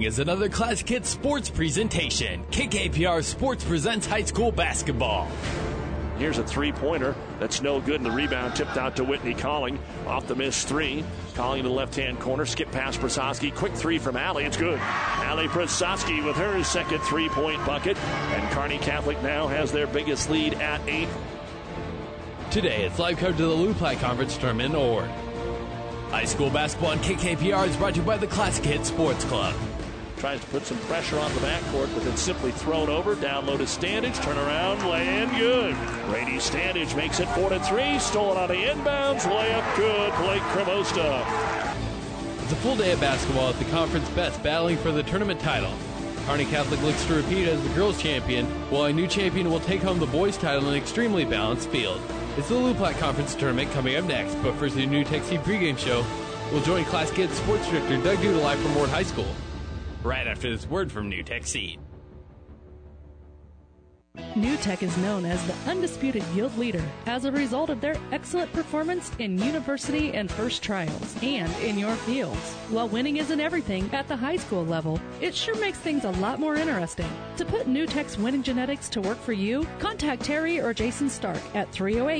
is another Classic Hits sports presentation. KKPR Sports presents high school basketball. Here's a three-pointer that's no good, and the rebound tipped out to Whitney Calling. Off the missed three. Calling to the left-hand corner. Skip past Prasowski. Quick three from Allie. It's good. Allie Prasowski with her second three-point bucket. And Kearney Catholic now has their biggest lead at 8. Today, it's live coverage of the Lou Platte Conference Tournament in Ord. High school basketball on KKPR is brought to you by the Classic Hits Sports Club. Tries to put some pressure on the backcourt, but it's simply thrown over. Down low to Standage. Turn around. Lay in. Good. Brady Standage makes it 4-3. Stolen on the inbounds. Layup good. Blake Cremosta. It's a full day of basketball at the conference best, battling for the tournament title. Kearney Catholic looks to repeat as the girls' champion, while a new champion will take home the boys' title in an extremely balanced field. It's the Lou Platte Conference Tournament coming up next, but first the New Tech Seed pregame show. We'll join Classic Hits Sports Director Doug Duda live from Ord High School, right after this word from New Tech Seed. New Tech is known as the undisputed yield leader as a result of their excellent performance in university and first trials and in your fields. While winning isn't everything at the high school level, it sure makes things a lot more interesting. To put New Tech's winning genetics to work for you, contact Terry or Jason Stark at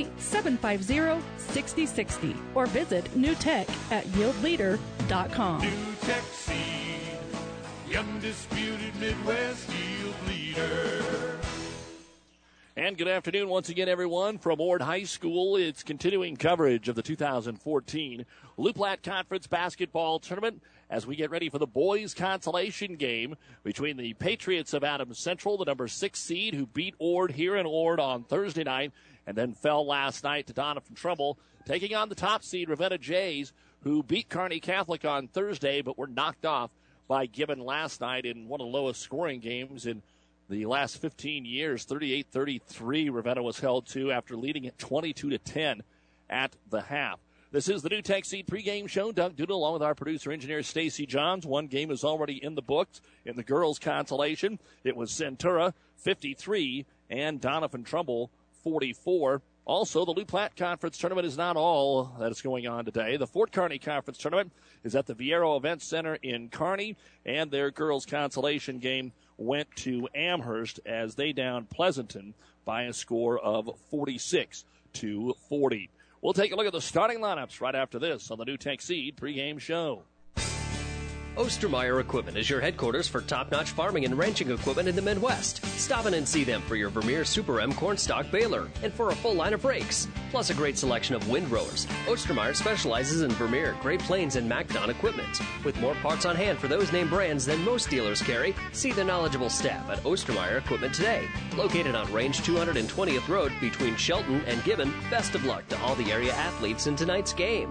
308-750-6060 or visit newtech at yieldleader.com. New Tech Seed, the undisputed Midwest yield leader. And good afternoon once again, everyone, from Ord High School. It's continuing coverage of the 2014 Lou Platte Conference Basketball Tournament as we get ready for the boys' consolation game between the Patriots of Adams Central, the number 6 seed, who beat Ord here in Ord on Thursday night and then fell last night to Doniphan Trumbull, taking on the top seed, Ravenna Jays, who beat Kearney Catholic on Thursday but were knocked off by Gibbon last night in one of the lowest scoring games in the last 15 years. 38-33 Ravenna was held to after leading at 22-10 at the half. This is the New Tech Seed pregame show. Doug Duda along with our producer engineer Stacy Johns. One game is already in the books in the girls' consolation. It was Centura 53 and Doniphan Trumbull 44. Also, the Lou Platte Conference Tournament is not all that is going on today. The Fort Kearney Conference Tournament is at the Viero Events Center in Kearney, and their girls' consolation game went to Amherst as they downed Pleasanton by a score of 46-40. We'll take a look at the starting lineups right after this on the New Tech Seed pregame show. Ostermeyer Equipment is your headquarters for top-notch farming and ranching equipment in the Midwest. Stop in and see them for your Vermeer Super M cornstalk baler and for a full line of rakes, plus a great selection of windrowers. Ostermeyer specializes in Vermeer, Great Plains, and MacDon equipment. With more parts on hand for those name brands than most dealers carry, see the knowledgeable staff at Ostermeyer Equipment today. Located on Range 220th Road between Shelton and Gibbon, best of luck to all the area athletes in tonight's game.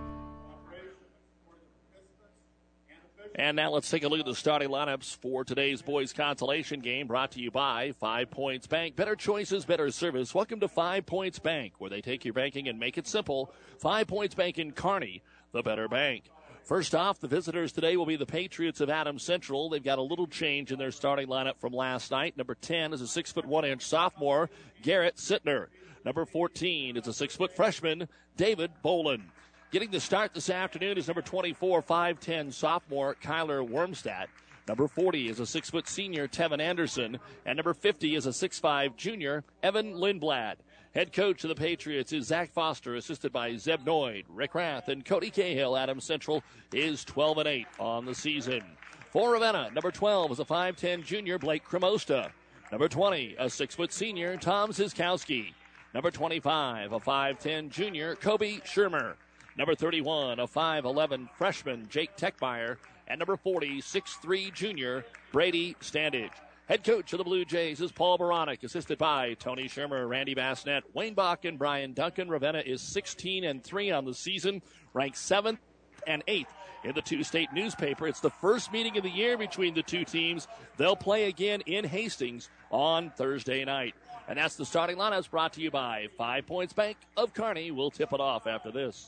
And now let's take a look at the starting lineups for today's boys' consolation game, brought to you by 5 Points Bank. Better choices, better service. Welcome to 5 Points Bank, where they take your banking and make it simple. 5 Points Bank in Kearney, the better bank. First off, the visitors today will be the Patriots of Adams Central. They've got a little change in their starting lineup from last night. Number 10 is a 6'1" sophomore, Garrett Sittner. Number 14 is a 6' freshman, David Bolin. Getting the start this afternoon is number 24, 5'10" sophomore, Kyler Wormstadt. Number 40 is a 6' senior, Tevin Anderson. And number 50 is a 6'5" junior, Evan Lindblad. Head coach of the Patriots is Zach Foster, assisted by Zeb Noyd, Rick Rath, and Cody Cahill. Adams Central is 12-8 on the season. For Ravenna, number 12 is a 5'10" junior, Blake Cremosta. Number 20, a 6' senior, Tom Ziskowski. Number 25, a 5'10" junior, Kobe Shermer. Number 31, a 5'11" freshman, Jake Techmeyer. And number 40, 6'3" junior, Brady Standage. Head coach of the Blue Jays is Paul Baranek, assisted by Tony Shermer, Randy Bassnett, Wayne Bach, and Brian Duncan. Ravenna is 16-3 on the season, ranked 7th and 8th in the two-state newspaper. It's the first meeting of the year between the two teams. They'll play again in Hastings on Thursday night. And that's the starting lineups, brought to you by 5 Points Bank of Kearney. We'll tip it off after this.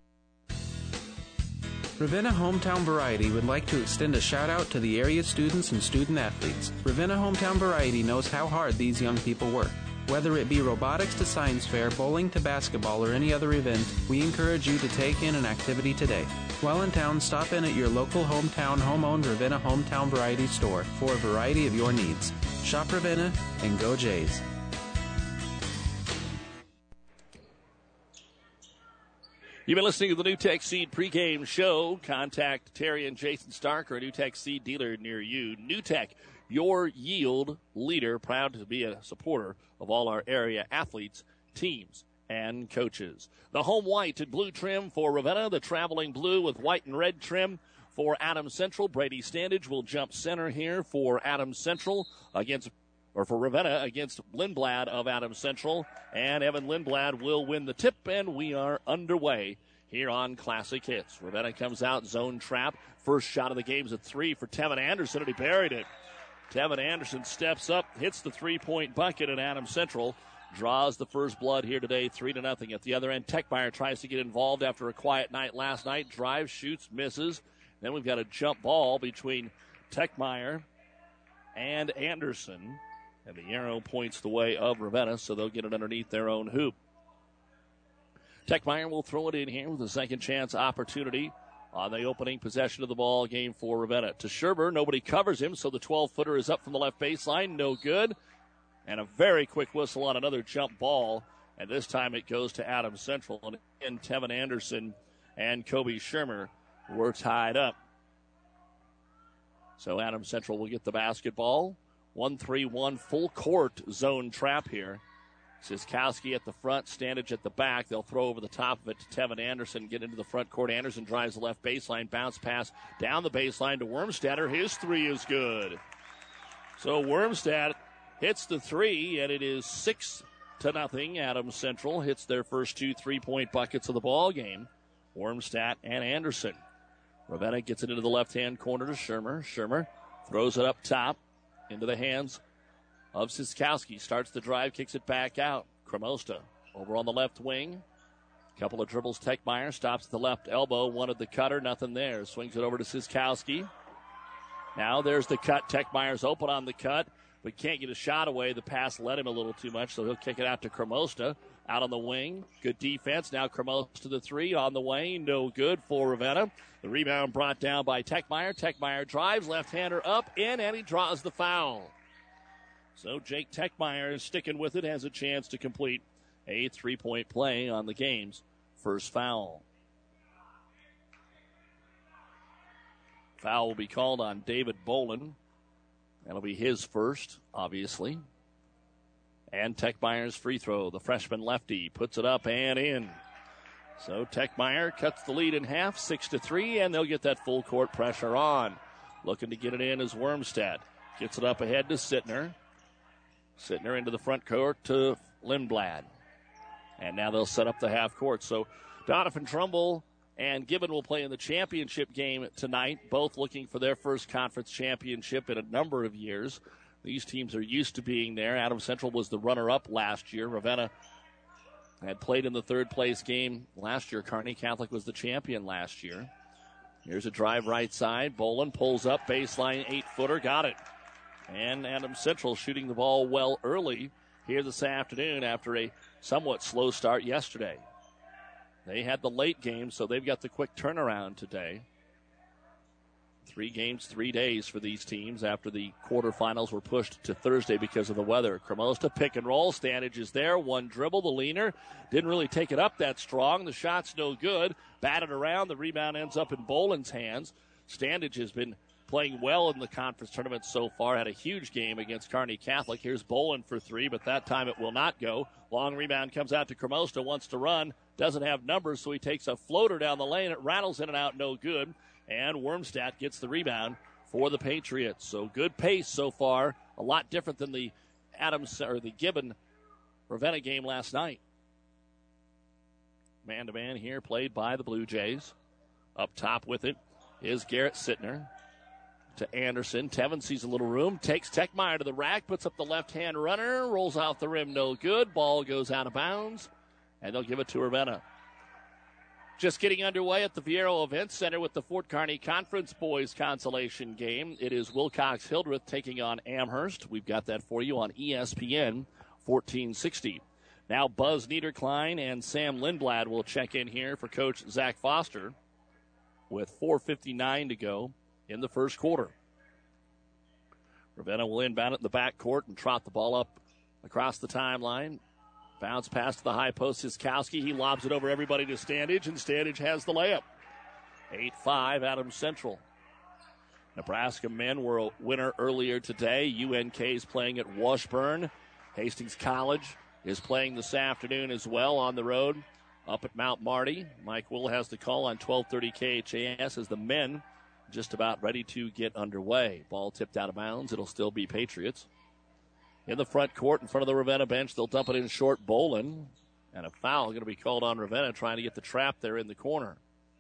Ravenna Hometown Variety would like to extend a shout-out to the area students and student-athletes. Ravenna Hometown Variety knows how hard these young people work. Whether it be robotics to science fair, bowling to basketball, or any other event, we encourage you to take in an activity today. While in town, stop in at your local hometown home-owned Ravenna Hometown Variety store for a variety of your needs. Shop Ravenna and go Jays. You've been listening to the NewTek Seed pregame show. Contact Terry and Jason Stark, or a NewTek Seed dealer near you. NewTek, your yield leader, proud to be a supporter of all our area athletes, teams, and coaches. The home white and blue trim for Ravenna, the traveling blue with white and red trim for Adams Central. Brady Standage will jump center here for Adams Central for Ravenna against Lindblad of Adams Central. And Evan Lindblad will win the tip, and we are underway here on Classic Hits. Ravenna comes out, zone trap. First shot of the game is a 3 for Tevin Anderson, and he buried it. Tevin Anderson steps up, hits the three-point bucket, and Adams Central draws the first blood here today, 3-0. At the other end, Techmeyer tries to get involved after a quiet night last night. Drives, shoots, misses. Then we've got a jump ball between Techmeyer and Anderson. And the arrow points the way of Ravenna, so they'll get it underneath their own hoop. Techmeyer will throw it in here with a second chance opportunity on the opening possession of the ball game for Ravenna. To Scherber, nobody covers him, so the 12-footer is up from the left baseline. No good. And a very quick whistle on another jump ball. And this time it goes to Adams Central. And again, Tevin Anderson and Kobe Schermer were tied up. So Adams Central will get the basketball. 1-3-1 full court zone trap here. Siskowski at the front, Standage at the back. They'll throw over the top of it to Tevin Anderson, get into the front court. Anderson drives the left baseline, bounce pass down the baseline to Wormstadter. His three is good. So Wormstad hits the three, and it is 6-0. Adams Central hits their first two three-point buckets of the ball game. Wormstad and Anderson. Ravenna gets it into the left-hand corner to Schermer. Schermer throws it up top into the hands of Siskowski. Starts the drive, kicks it back out. Cremosta over on the left wing. Couple of dribbles. Techmeyer stops at the left elbow. Wanted the cutter, nothing there. Swings it over to Siskowski. Now there's the cut. Techmeyer's open on the cut, but can't get a shot away. The pass led him a little too much, so he'll kick it out to Cremosta. Out on the wing. Good defense. Now Cremosta the three on the way. No good for Ravenna. The rebound brought down by Techmeyer. Techmeyer drives, left-hander up, in, and he draws the foul. So Jake Techmeyer is sticking with it, has a chance to complete a three-point play on the game's first foul. Foul will be called on David Bolin. That'll be his first, obviously. And Techmeyer's free throw. The freshman lefty puts it up and in. So Techmeyer cuts the lead in half, 6-3, and they'll get that full court pressure on. Looking to get it in is Wormstad. Gets it up ahead to Sittner. Sittner into the front court to Lindblad. And now they'll set up the half court. So Donovan Trumbull and Gibbon will play in the championship game tonight, both looking for their first conference championship in a number of years. These teams are used to being there. Adams Central was the runner-up last year. Ravenna had played in the third-place game last year. Kearney Catholic was the champion last year. Here's a drive right side. Bolin pulls up, baseline 8-footer, got it. And Adams Central shooting the ball well early here this afternoon after a somewhat slow start yesterday. They had the late game, so they've got the quick turnaround today. 3 games, 3 days for these teams after the quarterfinals were pushed to Thursday because of the weather. Cremosta pick and roll. Standage is there. One dribble. The leaner didn't really take it up that strong. The shot's no good. Batted around. The rebound ends up in Bolin's hands. Standage has been playing well in the conference tournament so far. Had a huge game against Kearney Catholic. Here's Bolin for 3, but that time it will not go. Long rebound comes out to Cremosta. Wants to run. Doesn't have numbers, so he takes a floater down the lane. It rattles in and out. No good. And Wormstad gets the rebound for the Patriots. So good pace so far. A lot different than the Gibbon Ravenna game last night. Man-to-man here played by the Blue Jays. Up top with it is Garrett Sittner to Anderson. Tevin sees a little room, takes Techmeyer to the rack, puts up the left-hand runner, rolls off the rim, no good. Ball goes out of bounds, and they'll give it to Ravenna. Just getting underway at the Viero Event Center with the Fort Kearney Conference Boys Consolation Game. It is Wilcox-Hildreth taking on Amherst. We've got that for you on ESPN 1460. Now Buzz Niederklein and Sam Lindblad will check in here for Coach Zach Foster. with 4:59 to go in the first quarter. Ravenna will inbound it in the backcourt and trot the ball up across the timeline. Bounce pass to the high post, Siskowski. He lobs it over everybody to Standage, and Standage has the layup. 8-5, Adams Central. Nebraska men were a winner earlier today. UNK is playing at Washburn. Hastings College is playing this afternoon as well on the road up at Mount Marty. Mike Will has the call on 1230 KHAS as the men just about ready to get underway. Ball tipped out of bounds. It'll still be Patriots. In the front court in front of the Ravenna bench, they'll dump it in short. Bolin. And a foul going to be called on Ravenna trying to get the trap there in the corner.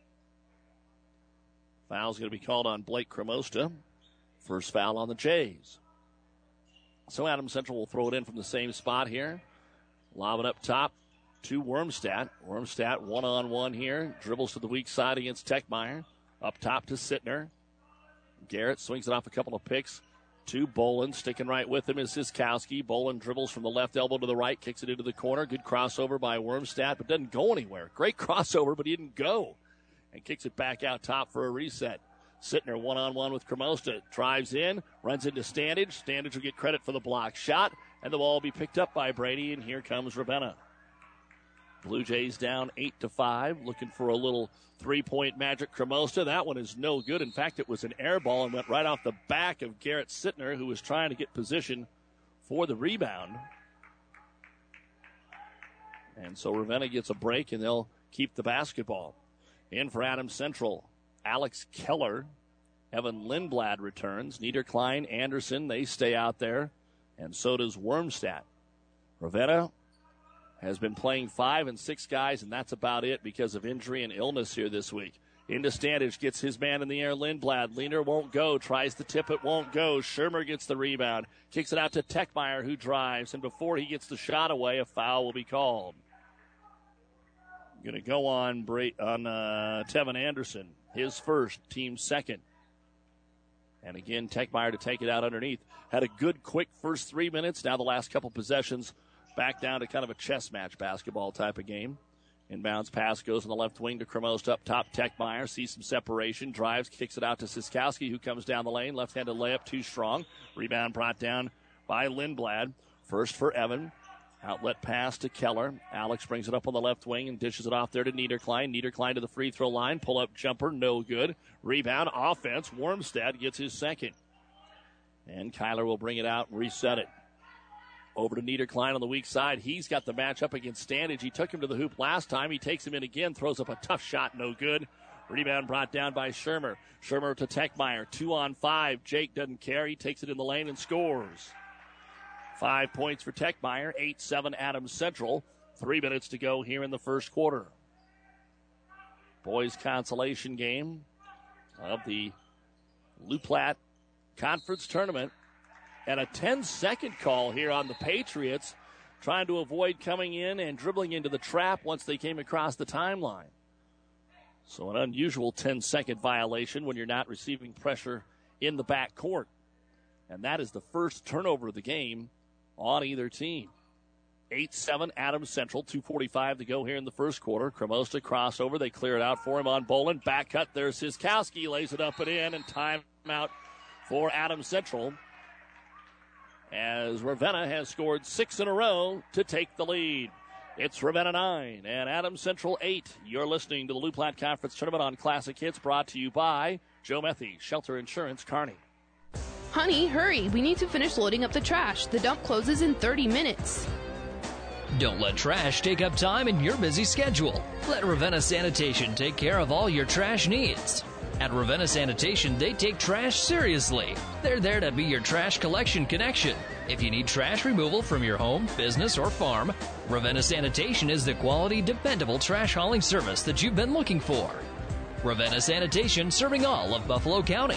Foul's going to be called on Blake Cremosta. First foul on the Jays. So Adams Central will throw it in from the same spot here. Lob it up top to Wormstadt. Wormstadt one-on-one here. Dribbles to the weak side against Techmeyer. Up top to Sittner. Garrett swings it off a couple of picks to Bolin. Sticking right with him is Siskowski. Bolin dribbles from the left elbow to the right. Kicks it into the corner. Good crossover by Wormstadt, but doesn't go anywhere. Great crossover, but he didn't go. And kicks it back out top for a reset. Sittner one-on-one with Cremosta. Drives in. Runs into Standage. Standage will get credit for the block shot. And the ball will be picked up by Brady. And here comes Ravenna. Blue Jays down 8-5. Looking for a little three-point magic. Cremosta. That one is no good. In fact, it was an air ball and went right off the back of Garrett Sittner, who was trying to get position for the rebound. And so Ravenna gets a break, and they'll keep the basketball. In for Adams Central, Alex Keller. Evan Lindblad returns. Niederklein, Anderson, they stay out there. And so does Wormstadt. Ravenna has been playing 5 and 6 guys, and that's about it because of injury and illness here this week. Into Standage, gets his man in the air, Lindblad. Leaner won't go, tries to tip it, won't go. Shermer gets the rebound, kicks it out to Techmeyer, who drives, and before he gets the shot away, a foul will be called. Going to go on Tevin Anderson, his first, team second. And again, Techmeyer to take it out underneath. Had a good, quick first 3 minutes. Now the last couple possessions back down to kind of a chess match basketball type of game. Inbounds pass goes on the left wing to Cremosta up top. Techmeyer sees some separation, drives, kicks it out to Siskowski, who comes down the lane. Left-handed layup, too strong. Rebound brought down by Lindblad. First for Evan. Outlet pass to Keller. Alex brings it up on the left wing and dishes it off there to Niederklein. Niederklein to the free throw line. Pull-up jumper, no good. Rebound, offense. Wormstadt gets his second. And Kyler will bring it out and reset it. Over to Niederklein on the weak side. He's got the matchup against Standage. He took him to the hoop last time. He takes him in again, throws up a tough shot, no good. Rebound brought down by Shermer. Shermer to Techmeyer. 2-on-5. Jake doesn't care. He takes it in the lane and scores. 5 points for Techmeyer. 8-7 Adams Central. 3 minutes to go here in the first quarter. Boys consolation game of the Lou Platte Conference Tournament. And a 10-second call here on the Patriots, trying to avoid coming in and dribbling into the trap once they came across the timeline. So an unusual 10-second violation when you're not receiving pressure in the back court. And that is the first turnover of the game on either team. 8-7 Adams Central, 2:45 to go here in the first quarter. Cremosta crossover, they clear it out for him on Bolin. Back cut, there's Siskowski, lays it up and in, and timeout for Adams Central, as Ravenna has scored 6 in a row to take the lead. It's Ravenna 9 and Adams Central 8. You're listening to the Lou Platte Conference Tournament on Classic Hits, brought to you by Joe Methy, Shelter Insurance, Kearney. Honey, hurry. We need to finish loading up the trash. The dump closes in 30 minutes. Don't let trash take up time in your busy schedule. Let Ravenna Sanitation take care of all your trash needs. At Ravenna Sanitation, they take trash seriously. They're there to be your trash collection connection. If you need trash removal from your home, business, or farm, Ravenna Sanitation is the quality, dependable trash hauling service that you've been looking for. Ravenna Sanitation, serving all of Buffalo County.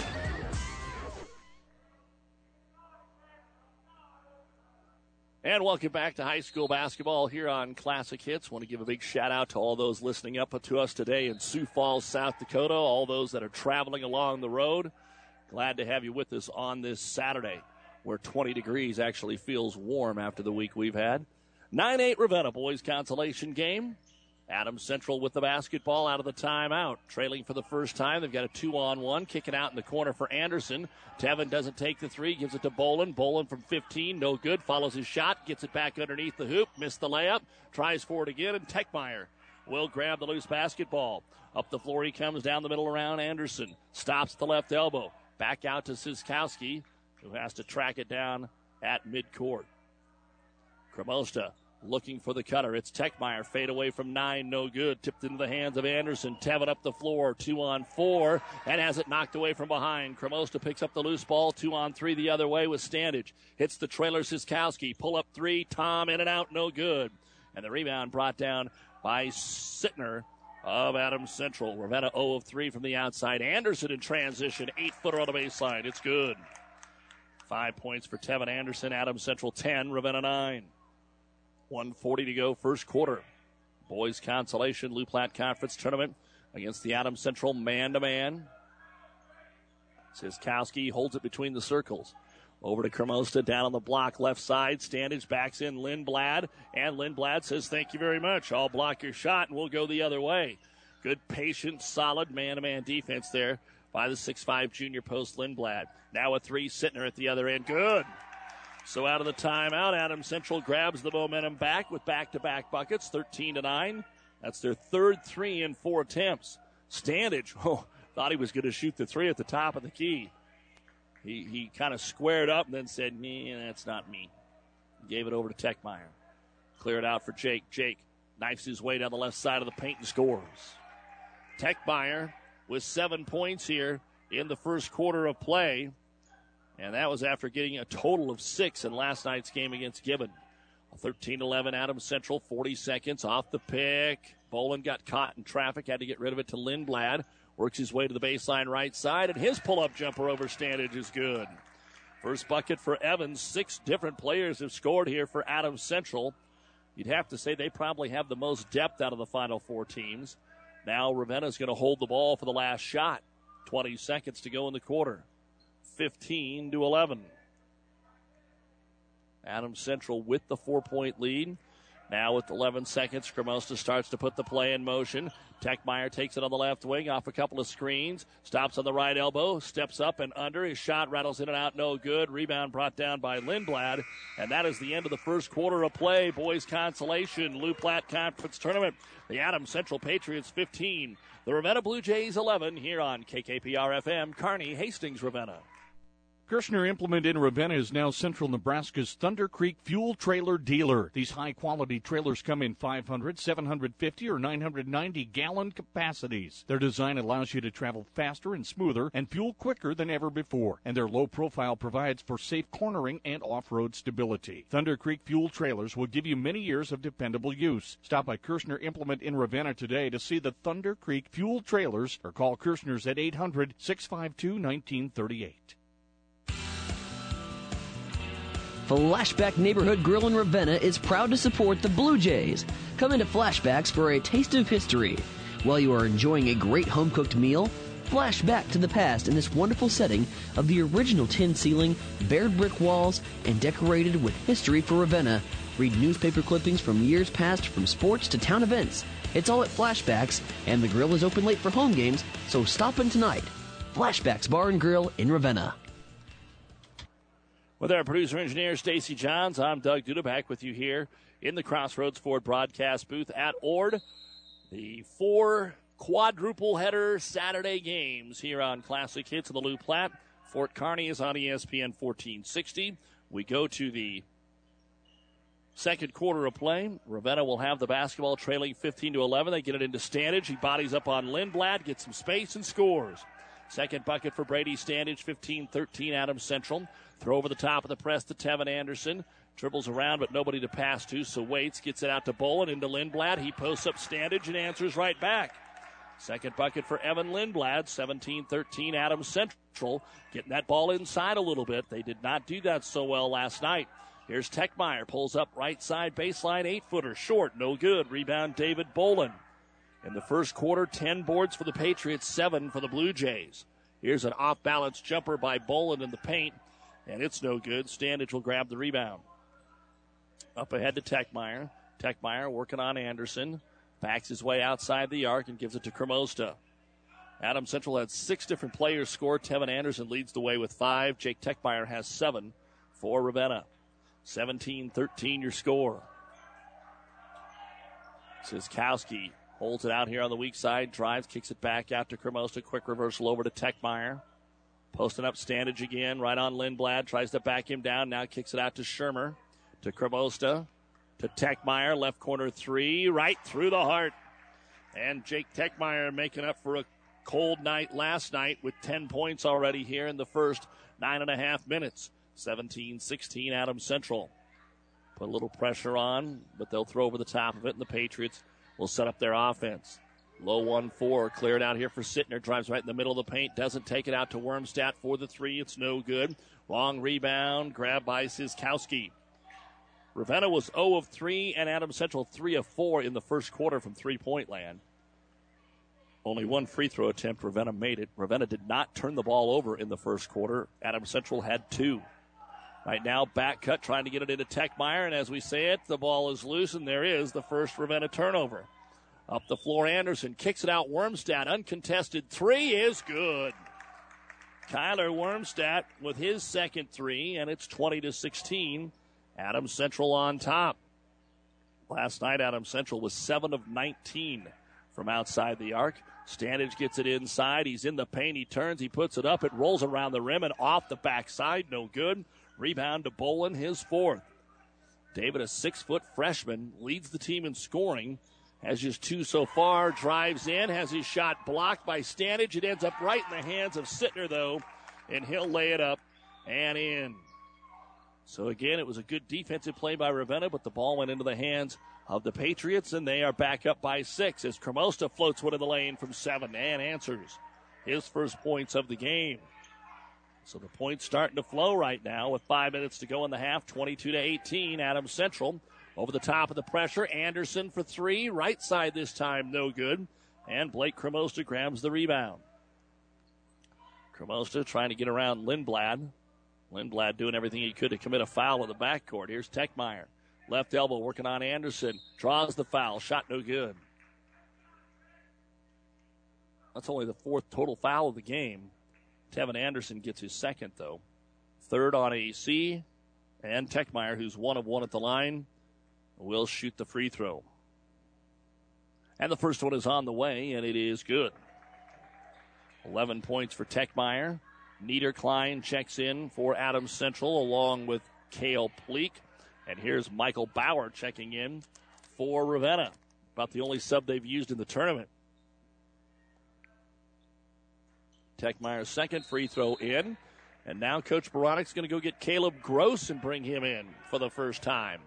And welcome back to high school basketball here on Classic Hits. Want to give a big shout out to all those listening up to us today in Sioux Falls, South Dakota, all those that are traveling along the road. Glad to have you with us on this Saturday, where 20 degrees actually feels warm after the week we've had. 9-8 Ravenna boys consolation game. Adams Central with the basketball out of the timeout. Trailing for the first time. They've got a 2-on-1. Kicking out in the corner for Anderson. Tevin doesn't take the three. Gives it to Bolin. Bolin from 15. No good. Follows his shot. Gets it back underneath the hoop. Missed the layup. Tries for it again. And Techmeyer will grab the loose basketball. Up the floor he comes, down the middle around Anderson. Stops at the left elbow. Back out to Siskowski, who has to track it down at midcourt. Cremosta looking for the cutter. It's Techmeyer. Fade away from 9. No good. Tipped into the hands of Anderson. Tevin up the floor. 2-on-4. And has it knocked away from behind. Cremosta picks up the loose ball. 2-on-3 the other way with Standage. Hits the trailer Siskowski. Pull up 3. Tom in and out. No good. And the rebound brought down by Sittner of Adams Central. Ravenna 0 of 3 from the outside. Anderson in transition. 8-footer on the baseline. It's good. 5 points for Tevin Anderson. Adams Central 10. Ravenna 9. 1:40 to go, first quarter. Boys consolation, Lou Platte Conference Tournament against the Adams Central man-to-man. Siskowski holds it between the circles. Over to Cremosta, down on the block, left side. Standage backs in Lindblad, and Lindblad says, thank you very much. I'll block your shot, and we'll go the other way. Good, patient, solid man-to-man defense there by the 6'5 junior post Lindblad. Now a 3, Sittner at the other end. Good. So out of the timeout, Adams Central grabs the momentum back with back-to-back buckets, 13-9. That's their third 3 in 4 attempts. Standage, thought he was going to shoot the 3 at the top of the key. He kind of squared up and then said, that's not me. Gave it over to Techmeyer. Clear it out for Jake. Jake knifes his way down the left side of the paint and scores. Techmeyer with 7 points here in the first quarter of play. And that was after getting a total of 6 in last night's game against Gibbon. 13-11 Adams Central, 40 seconds off the pick. Bolin got caught in traffic, had to get rid of it to Lindblad. Works his way to the baseline right side, and his pull-up jumper over Standage is good. First bucket for Evans. 6 different players have scored here for Adams Central. You'd have to say they probably have the most depth out of the Final 4 teams. Now Ravenna's going to hold the ball for the last shot. 20 seconds to go in the quarter. 15-11. Adams Central with the 4-point lead. Now with 11 seconds, Cremosta starts to put the play in motion. Techmeyer takes it on the left wing off a couple of screens. Stops on the right elbow. Steps up and under. His shot rattles in and out. No good. Rebound brought down by Lindblad. And that is the end of the first quarter of play. Boys consolation. Lou Platte Conference Tournament. The Adams Central Patriots 15. The Ravenna Blue Jays 11 here on KKPR-FM. Kearney, Hastings, Ravenna. Kirshner Implement in Ravenna is now Central Nebraska's Thunder Creek fuel trailer dealer. These high-quality trailers come in 500, 750, or 990-gallon capacities. Their design allows you to travel faster and smoother and fuel quicker than ever before. And their low profile provides for safe cornering and off-road stability. Thunder Creek fuel trailers will give you many years of dependable use. Stop by Kirshner Implement in Ravenna today to see the Thunder Creek fuel trailers or call Kirshner's at 800-652-1938. Flashback Neighborhood Grill in Ravenna is proud to support the Blue Jays. Come into Flashbacks for a taste of history. While you are enjoying a great home-cooked meal, flash back to the past in this wonderful setting of the original tin ceiling, bared brick walls, and decorated with history for Ravenna. Read newspaper clippings from years past, from sports to town events. It's all at Flashbacks, and the grill is open late for home games, so stop in tonight. Flashbacks Bar and Grill in Ravenna. With our producer-engineer, Stacy Johns, I'm Doug Duda, back with you here in the Crossroads Ford broadcast booth at Ord. The 4 quadruple header Saturday games here on Classic Hits of the Lou Platte. Fort Kearney is on ESPN 1460. We go to the second quarter of play. Ravenna will have the basketball trailing 15-11. They get it into Standage. He bodies up on Lindblad, gets some space, and scores. Second bucket for Brady Standage, 15-13 Adams Central. Throw over the top of the press to Tevin Anderson. Dribbles around, but nobody to pass to, so waits, gets it out to Bolin, into Lindblad. He posts up Standage and answers right back. Second bucket for Evan Lindblad, 17-13 Adams Central. Getting that ball inside a little bit. They did not do that so well last night. Here's Techmeyer, pulls up right side baseline, 8-footer, short, no good. Rebound David Bolin. In the first quarter, 10 boards for the Patriots, 7 for the Blue Jays. Here's an off-balance jumper by Bolin in the paint, and it's no good. Standage will grab the rebound. Up ahead to Techmeyer. Techmeyer working on Anderson. Backs his way outside the arc and gives it to Cremosta. Adams Central had 6 different players score. Tevin Anderson leads the way with 5. Jake Techmeyer has 7 for Ravenna. 17-13 your score. Siskowski holds it out here on the weak side. Drives, kicks it back out to Cremosta. Quick reversal over to Techmeyer. Posting up Standage again, right on Lindblad. Tries to back him down. Now kicks it out to Shermer. To Cremosta. To Techmeyer. Left corner 3. Right through the heart. And Jake Techmeyer making up for a cold night last night with 10 points already here in the first 9.5 minutes. 17-16 Adams Central. Put a little pressure on, but they'll throw over the top of it, and the Patriots will set up their offense. Low 1-4, cleared out here for Sittner. Drives right in the middle of the paint, doesn't take it out to Wormstadt for the 3. It's no good. Long rebound, grabbed by Siskowski. Ravenna was 0 of 3, and Adams Central 3 of 4 in the first quarter from three-point land. Only 1 free throw attempt. Ravenna made it. Ravenna did not turn the ball over in the first quarter. Adams Central had 2. Right now, back cut, trying to get it into Techmeyer, and as we say it, the ball is loose, and there is the first Ravenna turnover. Up the floor, Anderson kicks it out. Wormstadt, uncontested 3 is good. Kyler Wormstadt with his second 3, and it's 20-16. Adams Central on top. Last night, Adams Central was 7 of 19 from outside the arc. Standage gets it inside. He's in the paint. He turns. He puts it up. It rolls around the rim and off the backside. No good. Rebound to Bolin, his 4th. David, a 6-foot freshman, leads the team in scoring. Has just 2 so far. Drives in. Has his shot blocked by Standage. It ends up right in the hands of Sittner, though. And he'll lay it up and in. So, again, it was a good defensive play by Ravenna, but the ball went into the hands of the Patriots, and they are back up by 6 as Cremosta floats one in the lane from 7 and answers his first points of the game. So the points starting to flow right now with 5 minutes to go in the half, 22-18. Adams Central over the top of the pressure. Anderson for 3, right side this time, no good. And Blake Cremosta grabs the rebound. Cremosta trying to get around Lindblad. Lindblad doing everything he could to commit a foul in the backcourt. Here's Techmeyer. Left elbow working on Anderson. Draws the foul. Shot no good. That's only the 4th total foul of the game. Tevin Anderson gets his 2nd, though. 3rd on AC. And Techmeyer, who's 1 of 1 at the line, will shoot the free throw. And the first one is on the way, and it is good. 11 points for Techmeyer. Niederklein checks in for Adams Central along with Cale Pleak. And here's Michael Bauer checking in for Ravenna. About the only sub they've used in the tournament. Techmeyer's 2nd free throw in. And now Coach Boronic's going to go get Caleb Gross and bring him in for the first time.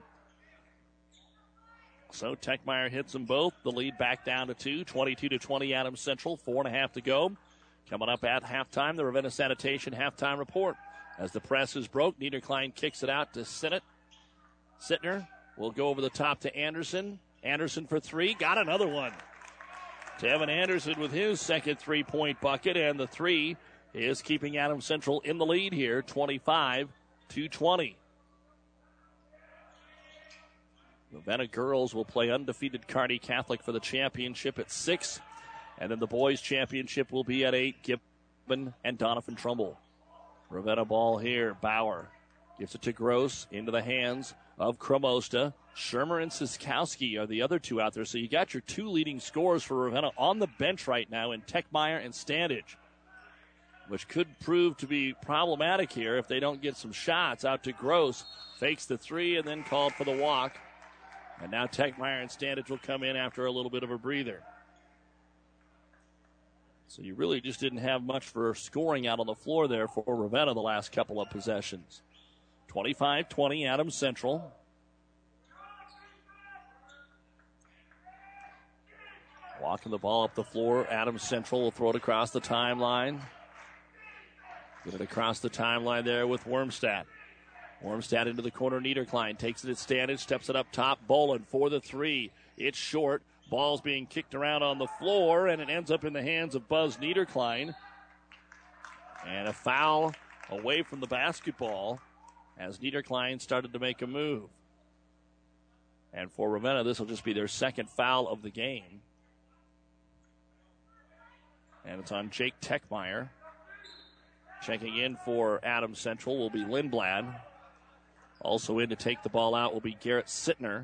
So Techmeyer hits them both. The lead back down to 2. 22-20 Adams Central. 4.5 to go. Coming up at halftime, the Ravenna Sanitation halftime report. As the press is broke, Niederklein kicks it out to Sittner will go over the top to Anderson. Anderson for 3. Got another one. Tevin Anderson with his 2nd 3-point bucket, and the 3 is keeping Adams Central in the lead here, 25-20. Ravenna girls will play undefeated Kearney Catholic for the championship at 6. And then the boys' championship will be at 8. Gibbon and Donovan Trumbull. Ravenna ball here. Bauer gives it to Gross into the hands of Cremosta. Shermer and Siskowski are the other 2 out there. So you got your 2 leading scorers for Ravenna on the bench right now in Techmeyer and Standage, which could prove to be problematic here if they don't get some shots. Out to Gross. Fakes the 3 and then called for the walk. And now Techmeyer and Standage will come in after a little bit of a breather. So you really just didn't have much for scoring out on the floor there for Ravenna the last couple of possessions. 25-20 Adams Central. Walking the ball up the floor. Adams Central will throw it across the timeline. Get it across the timeline there with Wormstadt. Wormstadt into the corner. Niederklein takes it at Standage. Steps it up top. Bolin for the 3. It's short. Ball's being kicked around on the floor, and it ends up in the hands of Buzz Niederklein. And a foul away from the basketball as Niederklein started to make a move. And for Ravenna, this will just be their second foul of the game. And it's on Jake Techmeyer. Checking in for Adams Central will be Lindblad. Also in to take the ball out will be Garrett Sittner.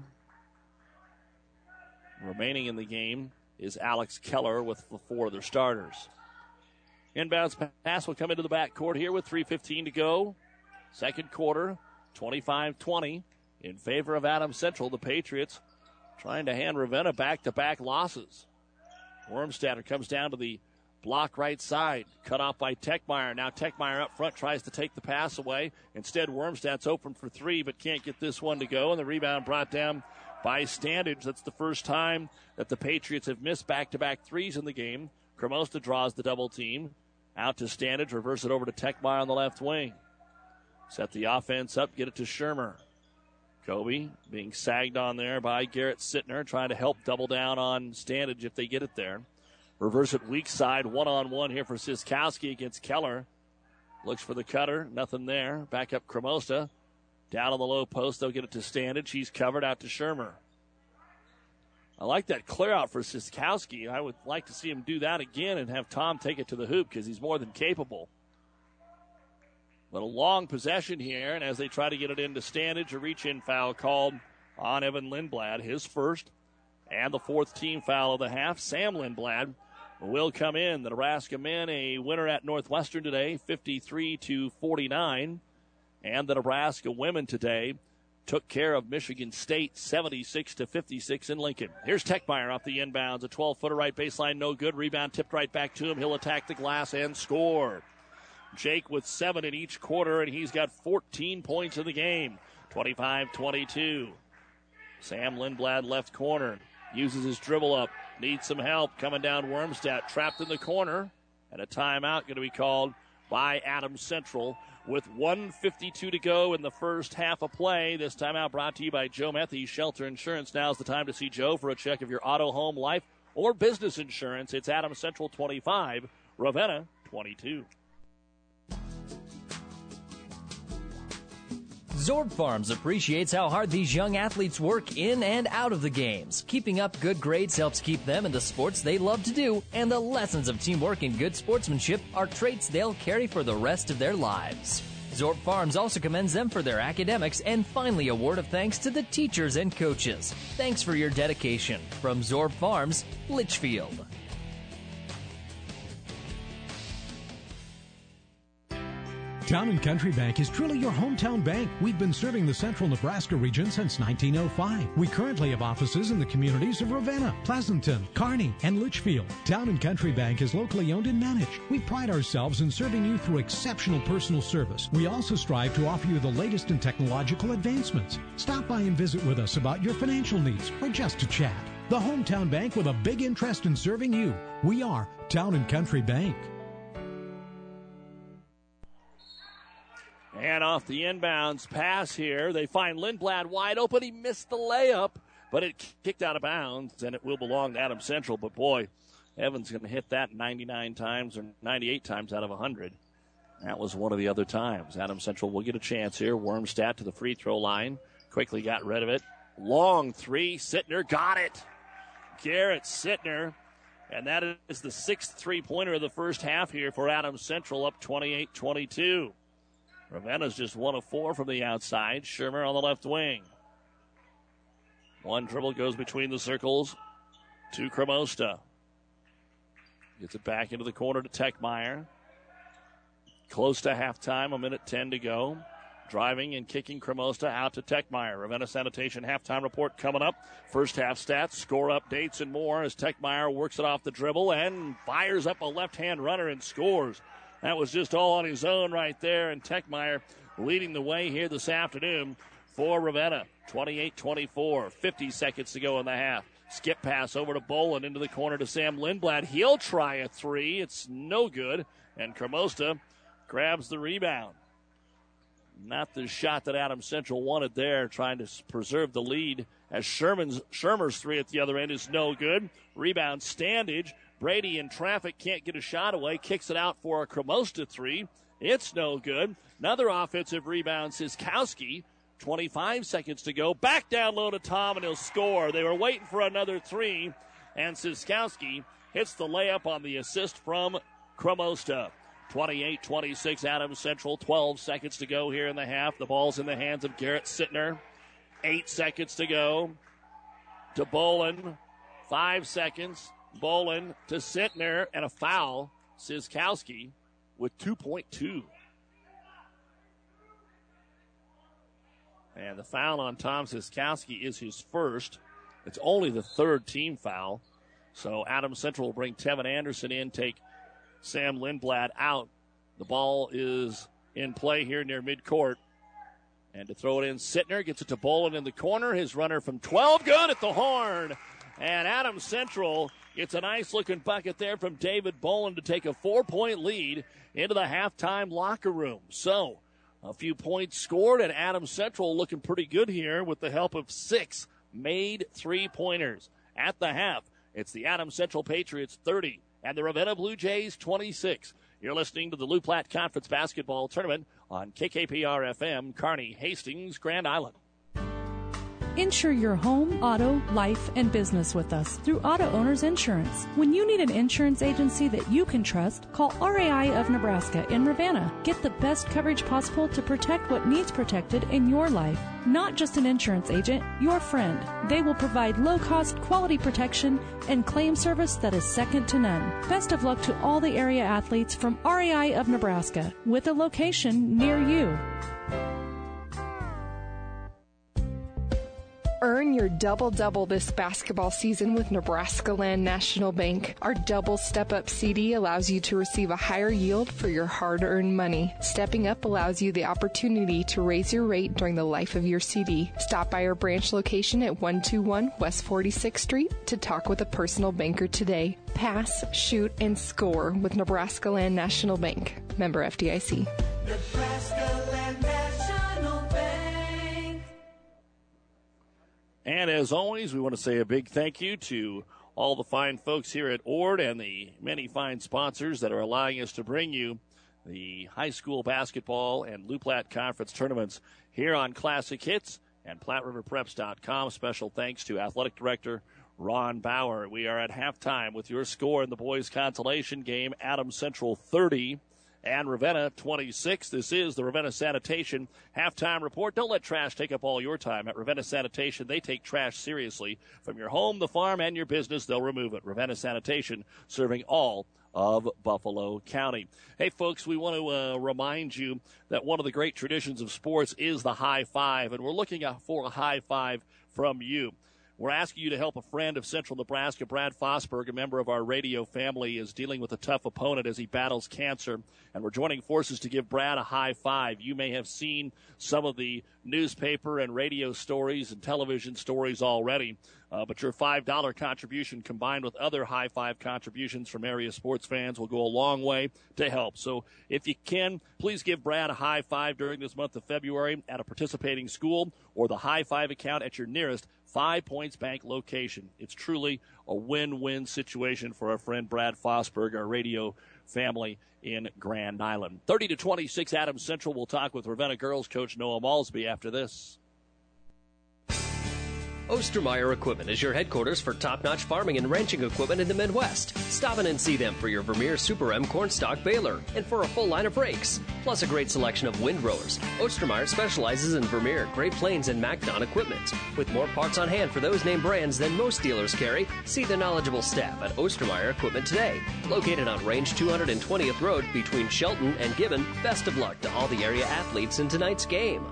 Remaining in the game is Alex Keller with the 4 of their starters. Inbounds pass will come into the backcourt here with 3:15 to go. Second quarter, 25-20 in favor of Adams Central. The Patriots trying to hand Ravenna back-to-back losses. Wormstatter comes down to the block right side, cut off by Techmeyer. Now Techmeyer up front tries to take the pass away. Instead, Wormstadt's open for 3, but can't get this one to go. And the rebound brought down by Standage. That's the first time that the Patriots have missed back-to-back threes in the game. Cremosta draws the double team. Out to Standage, reverse it over to Techmeyer on the left wing. Set the offense up, get it to Shermer. Kobe being sagged on there by Garrett Sittner, trying to help double down on Standage if they get it there. Reverse it weak side, one-on-one here for Siskowski against Keller. Looks for the cutter, nothing there. Back up Cremosta. Down on the low post, they'll get it to Standage. He's covered out to Shermer. I like that clear out for Siskowski. I would like to see him do that again and have Tom take it to the hoop because he's more than capable. But a long possession here, and as they try to get it into Standage, a reach-in foul called on Evan Lindblad, his first and the 4th team foul of the half. Sam Lindblad will come in. The Nebraska men a winner at Northwestern today, 53-49. And the Nebraska women today took care of Michigan State, 76-56 in Lincoln. Here's Techmeyer off the inbounds. A 12-footer right baseline, no good. Rebound tipped right back to him. He'll attack the glass and score. Jake with 7 in each quarter, and he's got 14 points in the game. 25-22. Sam Lindblad left corner. Uses his dribble up. Needs some help. Coming down Wormstadt. Trapped in the corner. And a timeout going to be called by Adams Central with 1:52 to go in the first half of play. This timeout brought to you by Joe Methy Shelter Insurance. Now's the time to see Joe for a check of your auto, home, life, or business insurance. It's Adams Central 25, Ravenna 22. Zorb Farms appreciates how hard these young athletes work in and out of the games. Keeping up good grades helps keep them in the sports they love to do, and the lessons of teamwork and good sportsmanship are traits they'll carry for the rest of their lives. Zorb Farms also commends them for their academics, and finally a word of thanks to the teachers and coaches. Thanks for your dedication. From Zorb Farms, Litchfield. Town & Country Bank is truly your hometown bank. We've been serving the central Nebraska region since 1905. We currently have offices in the communities of Ravenna, Pleasanton, Kearney, and Litchfield. Town & Country Bank is locally owned and managed. We pride ourselves in serving you through exceptional personal service. We also strive to offer you the latest in technological advancements. Stop by and visit with us about your financial needs or just to chat. The hometown bank with a big interest in serving you. We are Town & Country Bank. And off the inbounds pass here, they find Lindblad wide open. He missed the layup, but it kicked out of bounds, and it will belong to Adams Central. But, boy, Evans going to hit that 99 times or 98 times out of 100. That was one of the other times. Adams Central will get a chance here. Wormstadt to the free throw line. Quickly got rid of it. Long three. Sittner got it. Garrett Sittner. And that is the 6th three-pointer of the first half here for Adams Central, up 28-22. Ravenna's just 1 of 4 from the outside. Shermer on the left wing. One dribble goes between the circles to Cremosta. Gets it back into the corner to Techmeyer. Close to halftime, 1:10 to go. Driving and kicking Cremosta out to Techmeyer. Ravenna Sanitation halftime report coming up. First half stats, score updates, and more as Techmeyer works it off the dribble and fires up a left-hand runner and scores. That was just all on his own right there, and Techmeyer leading the way here this afternoon for Ravenna. 28-24, 50 seconds to go in the half. Skip pass over to Boland into the corner to Sam Lindblad. He'll try a three. It's no good, and Cremosta grabs the rebound. Not the shot that Adams Central wanted there, trying to preserve the lead as Shermer's three at the other end is no good. Rebound Standage. Brady in traffic, can't get a shot away, kicks it out for a Cremosta three. It's no good. Another offensive rebound, Siskowski 25 seconds to go. Back down low to Tom, and he'll score. They were waiting for another three, and Siskowski hits the layup on the assist from Cremosta. 28-26, Adams Central. 12 seconds to go here in the half. The ball's in the hands of Garrett Sittner. 8 seconds to go to Bolin. 5 seconds. Bolin to Sittner, and a foul. Siskowski with 2.2. And the foul on Tom Siskowski is his first. It's only the third team foul. So Adams Central will bring Tevin Anderson in, take Sam Lindblad out. The ball is in play here near midcourt. And to throw it in, Sittner gets it to Bolin in the corner. His runner from 12, good at the horn. And Adams Central gets a nice-looking bucket there from David Bolin to take a 4-point lead into the halftime locker room. So a few points scored, and Adams Central looking pretty good here with the help of 6 made three-pointers. At the half, it's the Adams Central Patriots 30 and the Ravenna Blue Jays 26. You're listening to the Lou Platte Conference Basketball Tournament on KKPR-FM, Kearney, Hastings, Grand Island. Insure your home, auto, life, and business with us through Auto Owners Insurance. When you need an insurance agency that you can trust, call RAI of Nebraska in Ravenna. Get the best coverage possible to protect what needs protected in your life. Not just an insurance agent, your friend. They will provide low-cost, quality protection and claim service that is second to none. Best of luck to all the area athletes from RAI of Nebraska, with a location near you. Earn your double-double this basketball season with Nebraska Land National Bank. Our double step-up CD allows you to receive a higher yield for your hard-earned money. Stepping up allows you the opportunity to raise your rate during the life of your CD. Stop by our branch location at 121 West 46th Street to talk with a personal banker today. Pass, shoot, and score with Nebraska Land National Bank. Member FDIC. Nebraska Land National Bank. And as always, we want to say a big thank you to all the fine folks here at Ord and the many fine sponsors that are allowing us to bring you the high school basketball and Lou Platte Conference tournaments here on Classic Hits and PlatteRiverPreps.com. Special thanks to Athletic Director Ron Bauer. We are at halftime with your score in the boys' consolation game, Adams Central 30 and Ravenna 26. This is the Ravenna Sanitation halftime report. Don't let trash take up all your time. At Ravenna Sanitation, they take trash seriously. From your home, the farm, and your business, they'll remove it. Ravenna Sanitation, serving all of Buffalo County. Hey, folks, we want to remind you that one of the great traditions of sports is the high five, and we're looking for a high five from you. We're asking you to help a friend of Central Nebraska. Brad Fosberg, a member of our radio family, is dealing with a tough opponent as he battles cancer, and we're joining forces to give Brad a high five. You may have seen some of the newspaper and radio stories and television stories already, but your $5 contribution combined with other high five contributions from area sports fans will go a long way to help. So if you can, please give Brad a high five during this month of February at a participating school or the high five account at your nearest 5 Points Bank location. It's truly a win-win situation for our friend Brad Fosberg, our radio family in Grand Island. 30-26, Adams Central will talk with Ravenna girls coach Noah Malsby after this. Ostermeyer Equipment is your headquarters for top-notch farming and ranching equipment in the Midwest. Stop in and see them for your Vermeer Super M cornstalk baler and for a full line of rakes, plus a great selection of windrowers. Ostermeyer specializes in Vermeer, Great Plains, and MacDon equipment. With more parts on hand for those name brands than most dealers carry, see the knowledgeable staff at Ostermeyer Equipment today. Located on Range 220th Road between Shelton and Gibbon, best of luck to all the area athletes in tonight's game.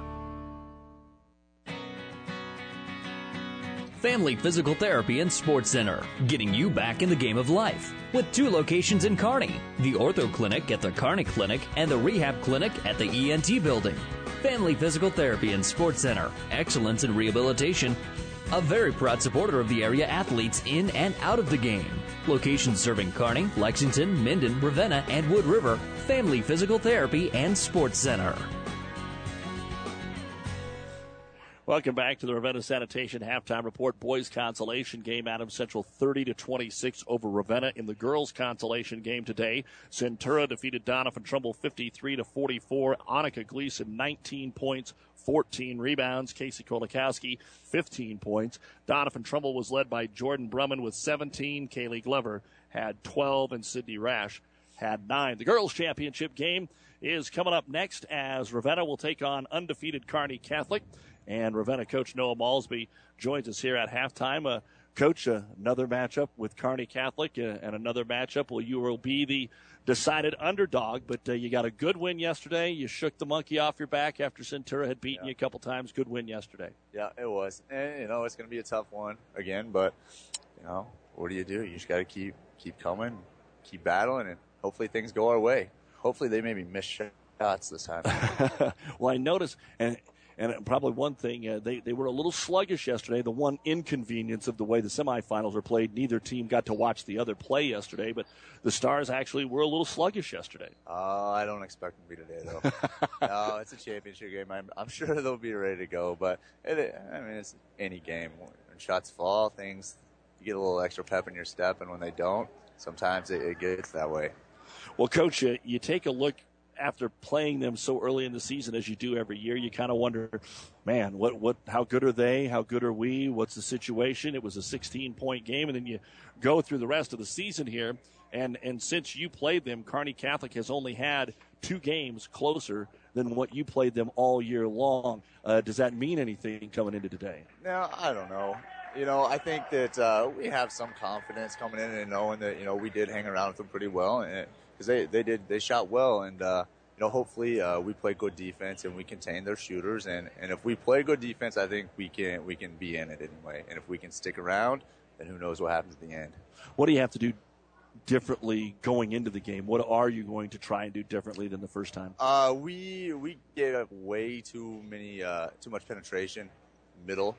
Family Physical Therapy and Sports Center, getting you back in the game of life. With 2 locations in Kearney, the Ortho Clinic at the Kearney Clinic and the Rehab Clinic at the ENT Building. Family Physical Therapy and Sports Center, excellence in rehabilitation. A very proud supporter of the area athletes in and out of the game. Locations serving Kearney, Lexington, Minden, Ravenna, and Wood River. Family Physical Therapy and Sports Center. Welcome back to the Ravenna Sanitation Halftime Report. Boys consolation game, Adams Central 30-26 over Ravenna. In the girls consolation game today, Centura defeated Doniphan Trumbull 53-44. Annika Gleason 19 points, 14 rebounds. Casey Kolakowski 15 points. Doniphan Trumbull was led by Jordan Brumman with 17. Kaylee Glover had 12, and Sydney Rash had 9. The girls championship game is coming up next as Ravenna will take on undefeated Kearney Catholic. And Ravenna coach Noah Malsby joins us here at halftime. Coach, another matchup with Kearney Catholic and another matchup. Well, you will be the decided underdog, but you got a good win yesterday. You shook the monkey off your back after Centura had beaten you a couple times. Good win yesterday. Yeah, it was. And, it's going to be a tough one again, but, what do? You just got to keep coming, keep battling, and hopefully things go our way. Hopefully they maybe miss shots this time. Well, I noticed, and probably one thing, they were a little sluggish yesterday. The one inconvenience of the way the semifinals are played, neither team got to watch the other play yesterday, but the Stars actually were a little sluggish yesterday. I don't expect them to be today, though. No, it's a championship game. I'm sure they'll be ready to go, but it's any game. When shots fall, you get a little extra pep in your step, and when they don't, sometimes it gets that way. Well, Coach, you take a look after playing them so early in the season as you do every year, you kind of wonder, man, how good are they? How good are we? What's the situation? It was a 16-point game, and then you go through the rest of the season here, and since you played them, Kearney Catholic has only had 2 games closer than what you played them all year long. Does that mean anything coming into today? No, I don't know. I think that we have some confidence coming in and knowing that, we did hang around with them pretty well, because they shot well, and hopefully we play good defense and we contain their shooters, and if we play good defense, I think we can be in it anyway, and if we can stick around, then who knows what happens at the end. What do you have to do differently going into the game? What are you going to try and do differently than the first time? We get way too much penetration middle.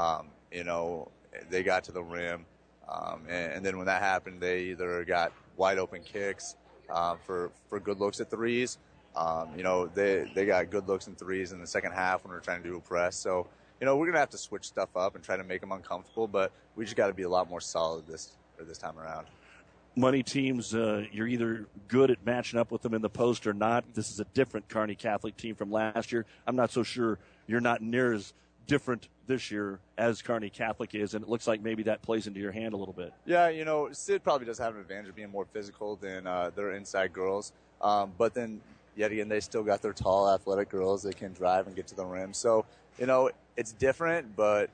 They got to the rim, and then when that happened, they either got wide open kicks for good looks at threes. They got good looks in threes in the second half when we're trying to do a press. So, we're going to have to switch stuff up and try to make them uncomfortable, but we just got to be a lot more solid this time around. Money teams, you're either good at matching up with them in the post or not. This is a different Kearney Catholic team from last year. I'm not so sure you're not near as different this year as Kearney Catholic is, and it looks like maybe that plays into your hand a little bit. Yeah, Sid probably does have an advantage of being more physical than their inside girls, but then yet again they still got their tall athletic girls that can drive and get to the rim. So it's different, but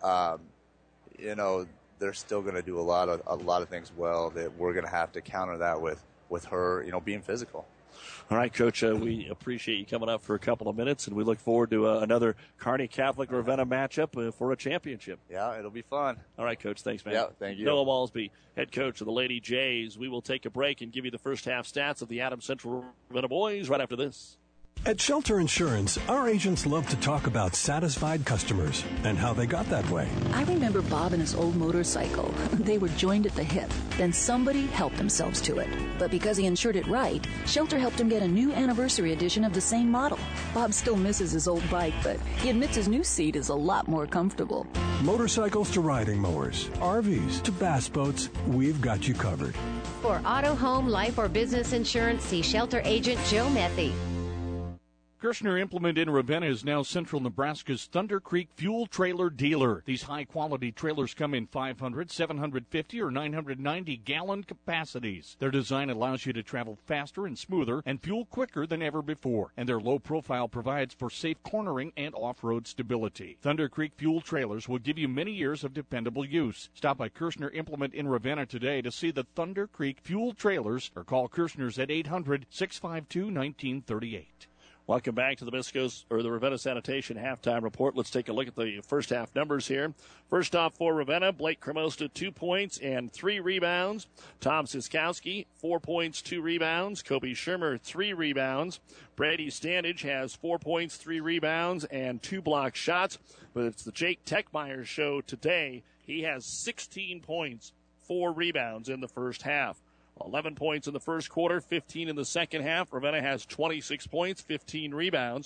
they're still going to do a lot of things well that we're going to have to counter that with her being physical. All right, Coach, we appreciate you coming up for a couple of minutes, and we look forward to another Kearney Catholic-Ravenna matchup for a championship. Yeah, it'll be fun. All right, Coach, thanks, man. Yeah, thank you. Noah Malsby, head coach of the Lady Jays. We will take a break and give you the first half stats of the Adams Central Ravenna boys right after this. At Shelter Insurance, our agents love to talk about satisfied customers and how they got that way. I remember Bob and his old motorcycle. They were joined at the hip. Then somebody helped themselves to it. But because he insured it right, Shelter helped him get a new anniversary edition of the same model. Bob still misses his old bike, but he admits his new seat is a lot more comfortable. Motorcycles to riding mowers, RVs to bass boats, we've got you covered. For auto, home, life, or business insurance, see Shelter agent Joe Methy. Kirshner Implement in Ravenna is now Central Nebraska's Thunder Creek fuel trailer dealer. These high-quality trailers come in 500, 750, or 990-gallon capacities. Their design allows you to travel faster and smoother and fuel quicker than ever before. And their low profile provides for safe cornering and off-road stability. Thunder Creek fuel trailers will give you many years of dependable use. Stop by Kirshner Implement in Ravenna today to see the Thunder Creek fuel trailers or call Kirshner's at 800-652-1938. Welcome back to the the Ravenna Sanitation halftime report. Let's take a look at the first half numbers here. First off for Ravenna, Blake Cremosta 2 points and 3 rebounds. Tom Siskowski 4 points, 2 rebounds. Kobe Shermer 3 rebounds. Brady Standage has 4 points, 3 rebounds, and 2 block shots. But it's the Jake Techmeyer show today. He has 16 points, 4 rebounds in the first half. 11 points in the first quarter, 15 in the second half. Ravenna has 26 points, 15 rebounds,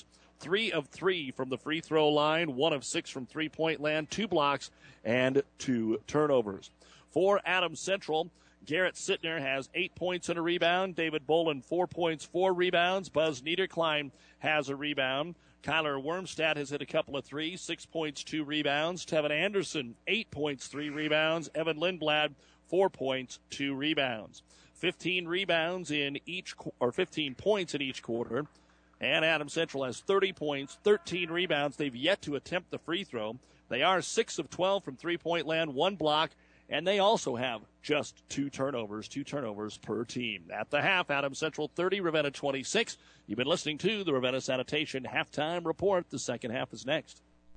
3 of 3 from the free throw line, 1 of 6 from three-point land, 2 blocks, and 2 turnovers. For Adams Central, Garrett Sittner has 8 points and a rebound. David Bolin, 4 points, 4 rebounds. Buzz Niederklein has a rebound. Kyler Wormstadt has hit a couple of threes, 6 points, 2 rebounds. Tevin Anderson, 8 points, 3 rebounds. Evan Lindblad, 4 points, 2 rebounds. 15 rebounds in each, or 15 points in each quarter. And Adams Central has 30 points, 13 rebounds. They've yet to attempt the free throw. They are 6 of 12 from three-point land, 1 block, and they also have just 2 turnovers per team. At the half, Adams Central 30, Ravenna 26. You've been listening to the Ravenna Sanitation Halftime Report. The second half is next.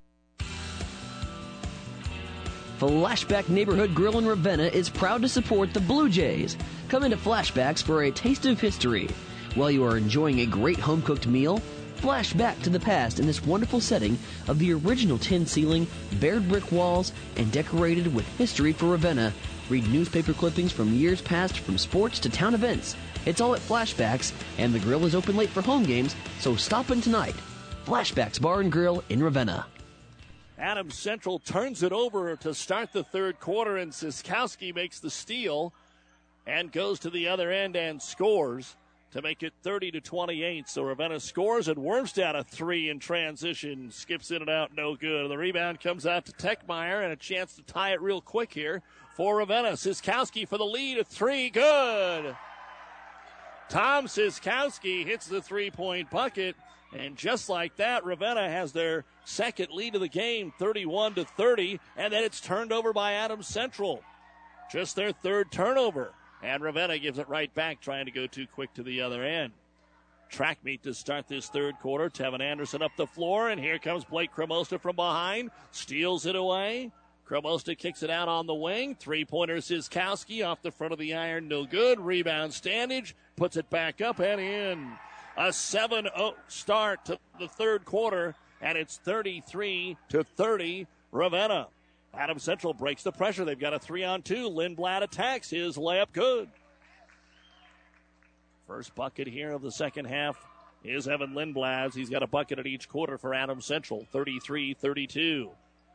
Flashback Neighborhood Grill in Ravenna is proud to support the Blue Jays. Come into Flashbacks for a taste of history. While you are enjoying a great home-cooked meal, flash back to the past in this wonderful setting of the original tin ceiling, bared brick walls, and decorated with history for Ravenna. Read newspaper clippings from years past, from sports to town events. It's all at Flashbacks, and the grill is open late for home games, so stop in tonight. Flashbacks Bar and Grill in Ravenna. Adams Central turns it over to start the third quarter, and Siskowski makes the steal and goes to the other end and scores to make it 30-28. So Ravenna scores, and Wormstadt a 3 in transition. Skips in and out, no good. The rebound comes out to Techmeyer, and a chance to tie it real quick here for Ravenna. Siskowski for the lead, a 3, good. Tom Siskowski hits the three-point bucket, and just like that, Ravenna has their second lead of the game, 31-30, and then it's turned over by Adams Central. Just their third turnover, and Ravenna gives it right back, trying to go too quick to the other end. Track meet to start this third quarter. Tevin Anderson up the floor, and here comes Blake Cremosta from behind. Steals it away. Cremosta kicks it out on the wing. Three-pointer Siskowski off the front of the iron, no good. Rebound Standage, puts it back up and in. A 7-0 start to the third quarter, and it's 33-30 Ravenna. Adams Central breaks the pressure. They've got a 3-on-2. Lindblad attacks. His layup good. First bucket here of the second half is Evan Lindblad's. He's got a bucket at each quarter for Adams Central, 33-32.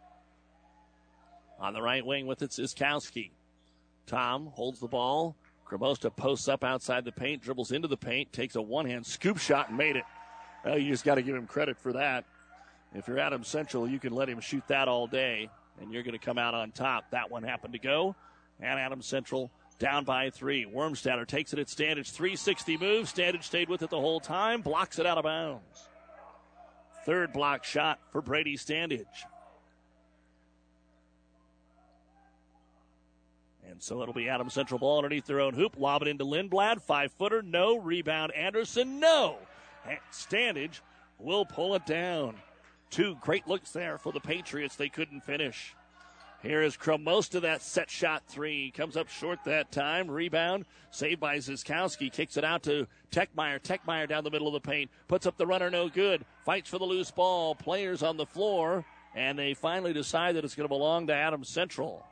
On the right wing with it, Siskowski. Tom holds the ball. Cremosta posts up outside the paint, dribbles into the paint, takes a one-hand scoop shot and made it. Well, you just got to give him credit for that. If you're Adams Central, you can let him shoot that all day, and you're going to come out on top. That one happened to go, and Adams Central down by 3. Wormstadter takes it at Standage. 360 move. Standage stayed with it the whole time, blocks it out of bounds. Third block shot for Brady Standage. And so it'll be Adams Central ball underneath their own hoop. Lob it into Lindblad. 5-footer, no. Rebound Anderson, no. And Standage will pull it down. 2 great looks there for the Patriots. They couldn't finish. Here is Cremosta, that set shot 3. Comes up short that time. Rebound saved by Siskowski. Kicks it out to Techmeyer. Techmeyer down the middle of the paint. Puts up the runner, no good. Fights for the loose ball. Players on the floor. And they finally decide that it's going to belong to Adams Central.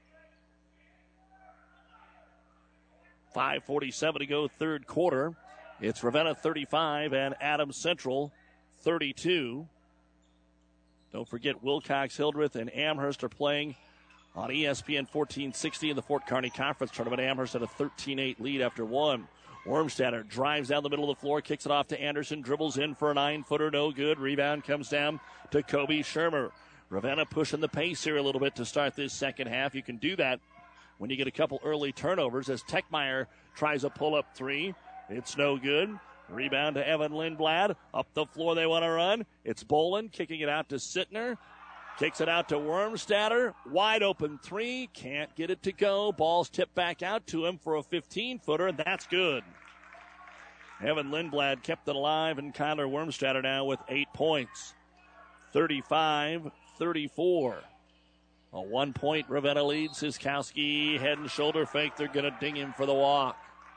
5:47 to go, third quarter. It's Ravenna 35 and Adams Central 32. Don't forget Wilcox, Hildreth, and Amherst are playing on ESPN 1460 in the Fort Kearney Conference Tournament. Amherst had a 13-8 lead after one. Wormstadter drives down the middle of the floor, kicks it off to Anderson, dribbles in for a 9-footer, no good. Rebound comes down to Kobe Shermer. Ravenna pushing the pace here a little bit to start this second half. You can do that when you get a couple early turnovers as Techmeyer tries a pull-up 3. It's no good. Rebound to Evan Lindblad. Up the floor they want to run. It's Bolin kicking it out to Sittner. Kicks it out to Wormstadter. Wide open 3. Can't get it to go. Ball's tipped back out to him for a 15-footer, and that's good. Evan Lindblad kept it alive, and Kyler Wormstadter now with 8 points. 35-34. A 1-point Ravenna lead. Siskowski head and shoulder fake. They're going to ding him for the walk.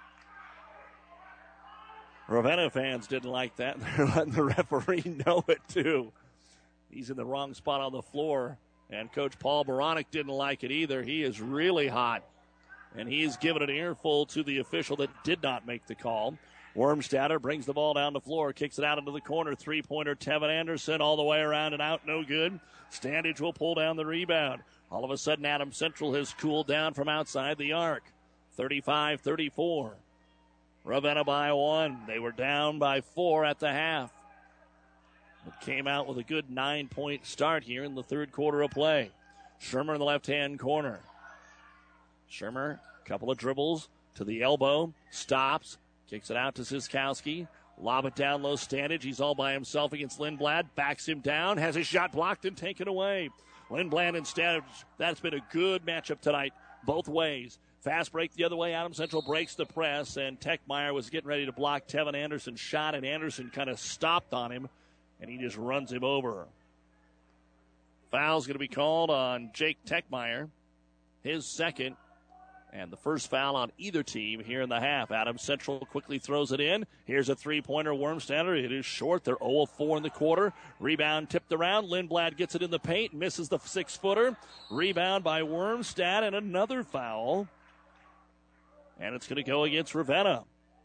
Ravenna fans didn't like that. They're letting the referee know it too. He's in the wrong spot on the floor. And Coach Paul Baranek didn't like it either. He is really hot. And he's given an earful to the official that did not make the call. Wormstatter brings the ball down the floor, kicks it out into the corner. Three-pointer, Tevin Anderson, all the way around and out, no good. Standage will pull down the rebound. All of a sudden, Adams Central has cooled down from outside the arc. 35-34. Ravenna by 1. They were down by 4 at the half. It came out with a good 9-point start here in the third quarter of play. Shermer in the left-hand corner. Shermer, couple of dribbles to the elbow, stops, kicks it out to Siskowski. Lob it down low, Standage. He's all by himself against Lindblad. Backs him down, has his shot blocked and taken away. Lindblad and Standage, that's been a good matchup tonight, both ways. Fast break the other way. Adams Central breaks the press, and Techmeyer was getting ready to block Tevin Anderson's shot, and Anderson kind of stopped on him, and he just runs him over. Foul's going to be called on Jake Techmeyer, his second, and the first foul on either team here in the half. Adams Central quickly throws it in. Here's a three-pointer, Wormstatter. It is short. They're 0 of 4 in the quarter. Rebound tipped around. Lindblad gets it in the paint, misses the 6-footer. Rebound by Wormstad, and another foul. And it's going to go against Ravenna.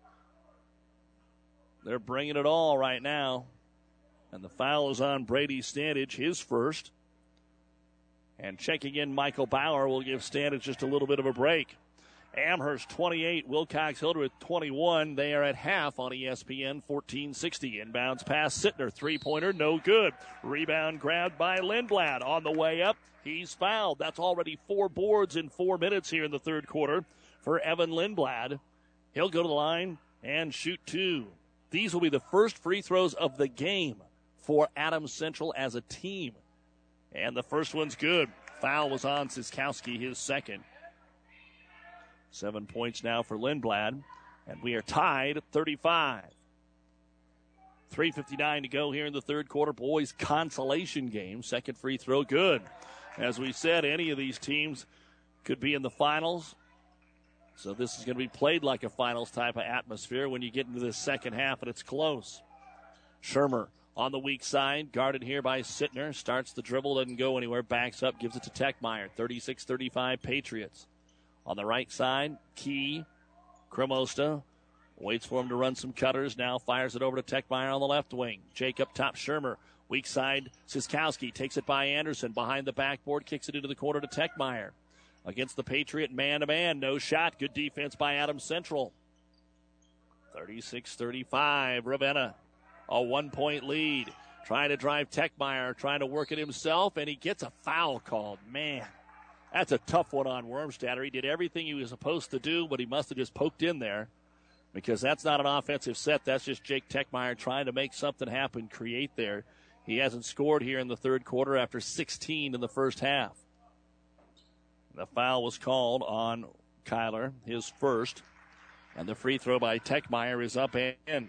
They're bringing it all right now. And the foul is on Brady Standage, his first. And checking in Michael Bauer will give Standage just a little bit of a break. Amherst 28, Wilcox Hildreth 21. They are at half on ESPN 1460. Inbounds pass Sittner, three-pointer, no good. Rebound grabbed by Lindblad. On the way up, he's fouled. That's already 4 boards in 4 minutes here in the third quarter for Evan Lindblad. He'll go to the line and shoot 2. These will be the first free throws of the game for Adams Central as a team. And the first one's good. Foul was on Siskowski, his second. 7 points now for Lindblad. And we are tied at 35. 3:59 to go here in the third quarter. Boys consolation game. Second free throw, good. As we said, any of these teams could be in the finals. So this is going to be played like a finals type of atmosphere when you get into the second half and it's close. Shermer on the weak side, guarded here by Sittner. Starts the dribble, doesn't go anywhere. Backs up, gives it to Techmeyer. 36-35 Patriots. On the right side, Key, Cremosta. Waits for him to run some cutters. Now fires it over to Techmeyer on the left wing. Jake up top, Shermer. Weak side, Siskowski takes it by Anderson. Behind the backboard, kicks it into the corner to Techmeyer. Against the Patriot, man-to-man. No shot. Good defense by Adams Central. 36-35, Ravenna. A 1-point lead. Trying to drive Techmeyer, trying to work it himself, and he gets a foul called. Man, that's a tough one on Wormstatter. He did everything he was supposed to do, but he must have just poked in there because that's not an offensive set. That's just Jake Techmeyer trying to make something happen, create there. He hasn't scored here in the third quarter after 16 in the first half. The foul was called on Kyler, his first. And the free throw by Techmeyer is up and in.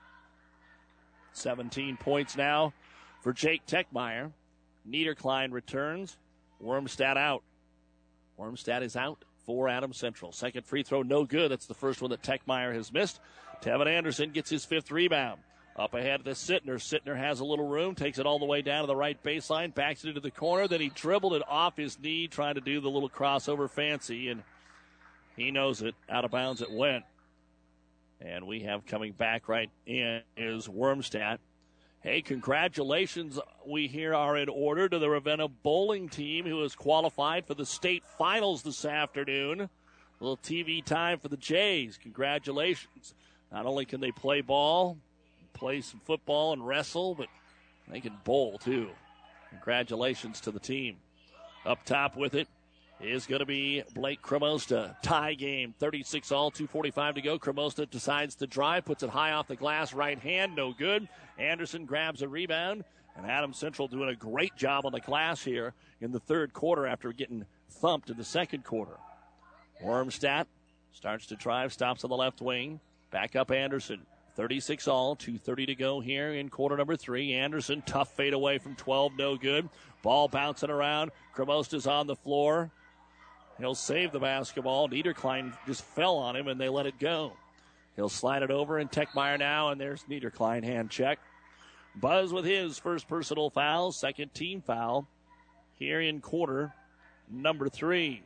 17 points now for Jake Techmeyer. Niederklein returns. Wormstad out. Wormstad is out for Adams Central. Second free throw, no good. That's the first one that Techmeyer has missed. Tevin Anderson gets his 5th rebound. Up ahead to Sittner. Sittner has a little room, takes it all the way down to the right baseline, backs it into the corner. Then he dribbled it off his knee, trying to do the little crossover fancy, and he knows it. Out of bounds it went. And we have coming back right in is Wormstad. Hey, congratulations, we hear, are in order to the Ravenna bowling team who has qualified for the state finals this afternoon. A little TV time for the Jays. Congratulations. Not only can they play ball, play some football and wrestle, but they can bowl too. Congratulations to the team. Up top with it is going to be Blake Cremosta. Tie game, 36-all, 2:45 to go. Cremosta decides to drive, puts it high off the glass, right hand, no good. Anderson grabs a rebound, and Adams Central doing a great job on the glass here in the third quarter after getting thumped in the second quarter. Wormstad starts to drive, stops on the left wing. Back up Anderson. 36-all, 2:30 to go here in quarter number 3. Anderson, tough fade away from 12, no good. Ball bouncing around. Cremosta's on the floor. He'll save the basketball. Niederklein just fell on him, and they let it go. He'll slide it over, and Techmeyer now, and there's Niederklein hand check. Buzz with his first personal foul, second team foul here in quarter number 3.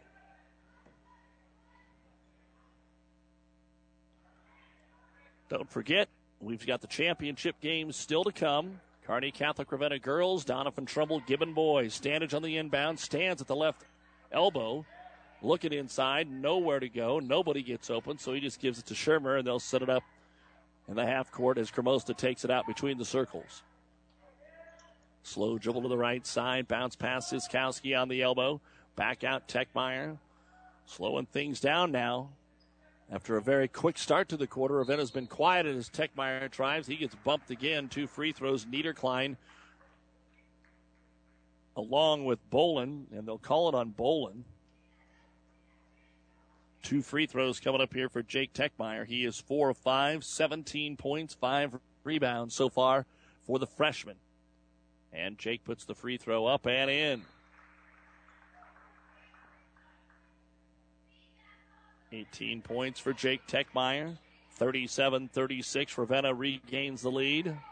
Don't forget, we've got the championship games still to come. Kearney Catholic Ravenna girls, Doniphan Trumbull Gibbon boys. Standage on the inbound, stands at the left elbow. Looking inside, nowhere to go. Nobody gets open, so he just gives it to Shermer, and they'll set it up in the half court as Cremosta takes it out between the circles. Slow dribble to the right side, bounce past Siskowski on the elbow. Back out Techmeyer. Slowing things down now. After a very quick start to the quarter, Ravenna's been quiet as Techmeyer tries. He gets bumped again. 2 free throws. Niederklein along with Bolin, and they'll call it on Bolin. 2 free throws coming up here for Jake Techmeyer. He is 4 of 5, 17 points, 5 rebounds so far for the freshman. And Jake puts the free throw up and in. 18 points for Jake Techmeyer. 37-36. Ravenna regains the lead. A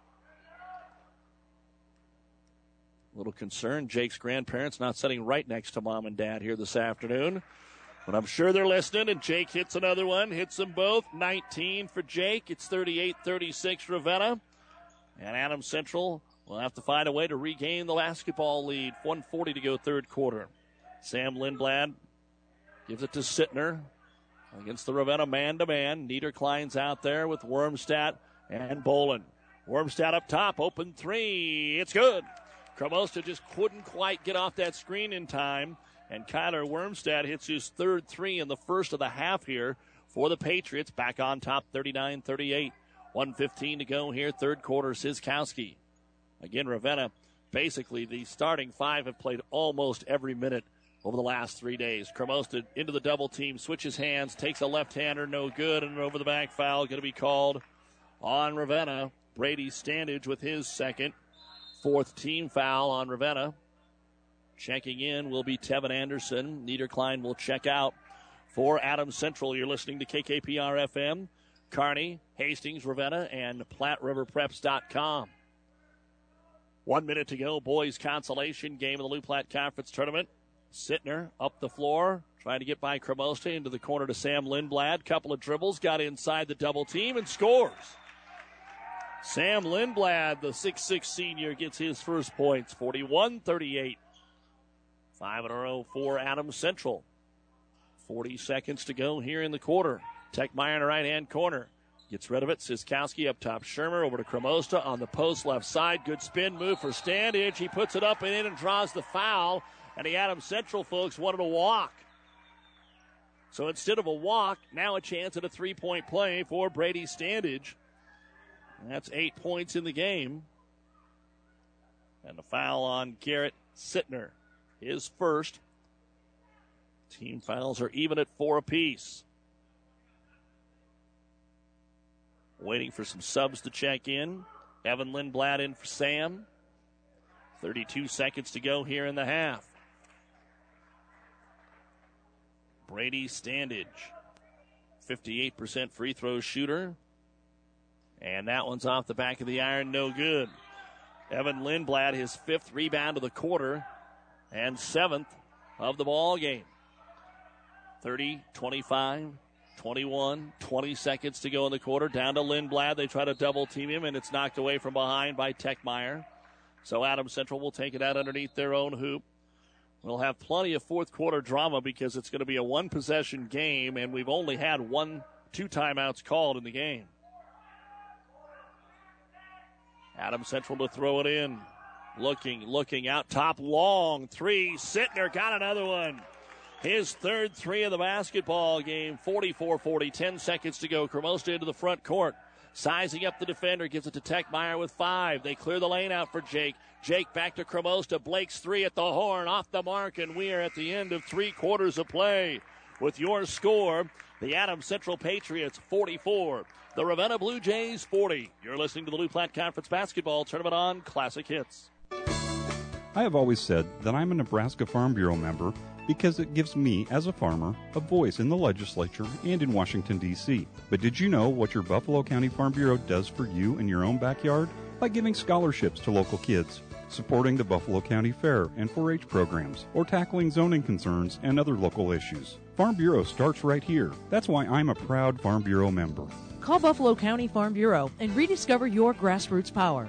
little concerned. Jake's grandparents not sitting right next to mom and dad here this afternoon. But I'm sure they're listening, and Jake hits another one. Hits them both. 19 for Jake. It's 38-36 Ravenna. And Adams Central will have to find a way to regain the basketball lead. 1:40 to go third quarter. Sam Lindblad gives it to Sittner against the Ravenna man-to-man. Niederklein's out there with Wormstadt and Bolin. Wormstadt up top, open three. It's good. Cremosta just couldn't quite get off that screen in time. And Kyler Wormstadt hits his third three in the first of the half here for the Patriots. Back on top, 39-38. 1:15 to go here, third quarter. Siskowski. Again, Ravenna, basically the starting 5 have played almost every minute over the last 3 days. Cremosta into the double team, switches hands, takes a left-hander, no good, and an over-the-back foul going to be called on Ravenna. Brady Standage with his second. 4th team foul on Ravenna. Checking in will be Tevin Anderson. Niederklein will check out for Adams Central. You're listening to KKPR-FM, Kearney, Hastings, Ravenna, and PlatteRiverPreps.com. 1 minute to go. Boys consolation game of the Lou Platte Conference Tournament. Sittner up the floor, trying to get by Cremosta into the corner to Sam Lindblad. Couple of dribbles, got inside the double team and scores. Sam Lindblad, the 6'6 senior, gets his first points. 41-38. 5 in a row for Adams Central. 40 seconds to go here in the quarter. Techmeyer in the right-hand corner. Gets rid of it. Siskowski up top. Shermer over to Cremosta on the post left side. Good spin move for Standage. He puts it up and in and draws the foul. And the Adams Central folks wanted a walk. So instead of a walk, now a chance at a 3-point play for Brady Standage. That's 8 points in the game. And the foul on Garrett Sittner. His first. Team fouls are even at 4 apiece. Waiting for some subs to check in. Evan Lindblad in for Sam. 32 seconds to go here in the half. Brady Standage, 58% free throw shooter. And that one's off the back of the iron, no good. Evan Lindblad, his 5th rebound of the quarter and 7th of the ball game. 30, 25, 21, 20 seconds to go in the quarter. Down to Lindblad. They try to double team him, and it's knocked away from behind by Techmeyer. So Adams Central will take it out underneath their own hoop. We'll have plenty of fourth quarter drama because it's going to be a 1-possession game, and we've only had 2 timeouts called in the game. Adams Central to throw it in. Looking out top, long three. Sittner got another one. His third three of the basketball game. 44-40, 10 seconds to go. Cremosta into the front court. Sizing up the defender, gives it to Techmeyer with 5. They clear the lane out for Jake. Jake back to Cremosta. Blake's 3 at the horn, off the mark, and we are at the end of 3 quarters of play. With your score, the Adams Central Patriots 44, the Ravenna Blue Jays 40. You're listening to the Lou Platte Conference Basketball Tournament on Classic Hits. I have always said that I'm a Nebraska Farm Bureau member because it gives me, as a farmer, a voice in the legislature and in Washington, D.C. But did you know what your Buffalo County Farm Bureau does for you in your own backyard? By giving scholarships to local kids, supporting the Buffalo County Fair and 4-H programs, or tackling zoning concerns and other local issues. Farm Bureau starts right here. That's why I'm a proud Farm Bureau member. Call Buffalo County Farm Bureau and rediscover your grassroots power.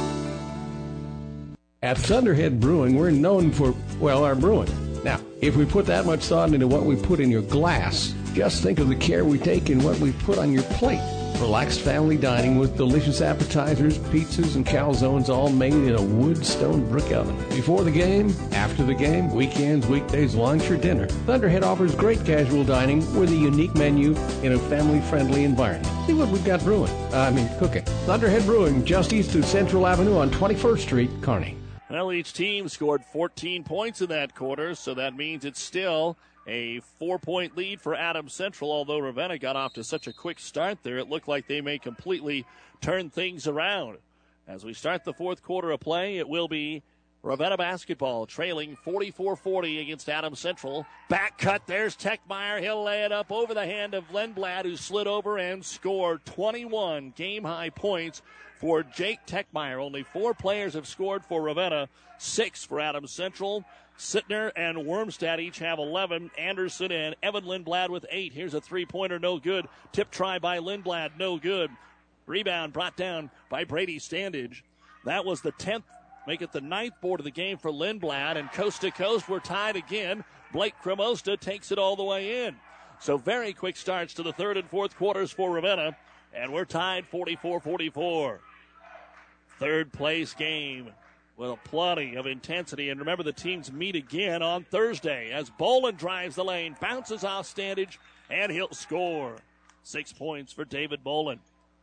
At Thunderhead Brewing, we're known for, well, our brewing. Now, if we put that much thought into what we put in your glass, just think of the care we take in what we put on your plate. Relaxed family dining with delicious appetizers, pizzas, and calzones, all made in a wood stone brick oven. Before the game, after the game, weekends, weekdays, lunch, or dinner, Thunderhead offers great casual dining with a unique menu in a family-friendly environment. See what we've got cooking. Thunderhead Brewing, just east of Central Avenue on 21st Street, Kearney. Well, each team scored 14 points in that quarter, so that means it's still a 4-point lead for Adams Central. Although Ravenna got off to such a quick start there, it looked like they may completely turn things around. As we start the fourth quarter of play, it will be Ravenna basketball trailing 44-40 against Adams Central. Back cut, there's Techmeyer. He'll lay it up over the hand of Lindblad, who slid over and scored 21 game-high points for Jake Techmeyer. Only 4 players have scored for Ravenna, 6 for Adams Central. Sittner and Wormstad each have 11. Anderson and Evan Lindblad with 8. Here's a three-pointer, no good. Tip try by Lindblad, no good. Rebound brought down by Brady Standage. That was the 10th, make it the 9th board of the game for Lindblad. And coast to coast, we're tied again. Blake Cremosta takes it all the way in. So very quick starts to the third and fourth quarters for Ravenna. And we're tied 44-44. Third place game with plenty of intensity. And remember, the teams meet again on Thursday as Bolin drives the lane, bounces off Standage, and he'll score. 6 points for David Bolin.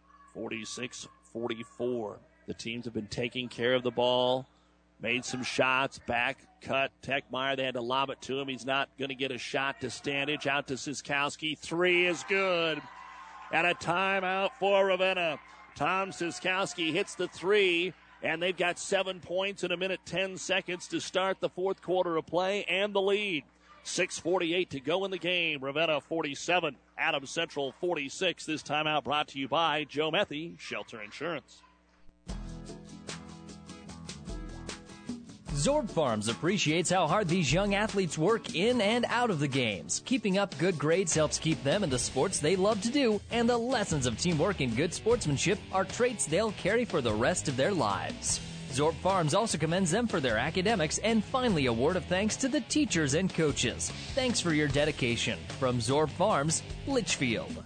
46-44. The teams have been taking care of the ball, made some shots, back cut. Techmeyer, they had to lob it to him. He's not going to get a shot to Standage. Out to Siskowski. 3 is good. And a timeout for Ravenna. Tom Siskowski hits the 3, and they've got 7 points in 1:10 to start the fourth quarter of play and the lead. 6:48 to go in the game. Ravenna 47, Adams Central 46. This timeout brought to you by Joe Methy, Shelter Insurance. Zorb Farms appreciates how hard these young athletes work in and out of the games. Keeping up good grades helps keep them in the sports they love to do, and the lessons of teamwork and good sportsmanship are traits they'll carry for the rest of their lives. Zorb Farms also commends them for their academics, and finally a word of thanks to the teachers and coaches. Thanks for your dedication. From Zorb Farms, Litchfield.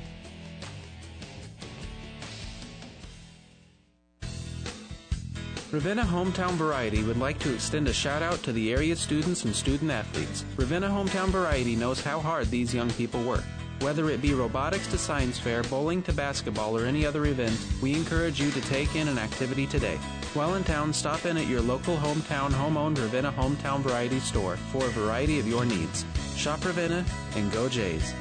Ravenna Hometown Variety would like to extend a shout out to the area students and student athletes. Ravenna Hometown Variety knows how hard these young people work. Whether it be robotics to science fair, bowling to basketball, or any other event, we encourage you to take in an activity today. While in town, stop in at your local hometown home-owned Ravenna Hometown Variety store for a variety of your needs. Shop Ravenna and go Jays.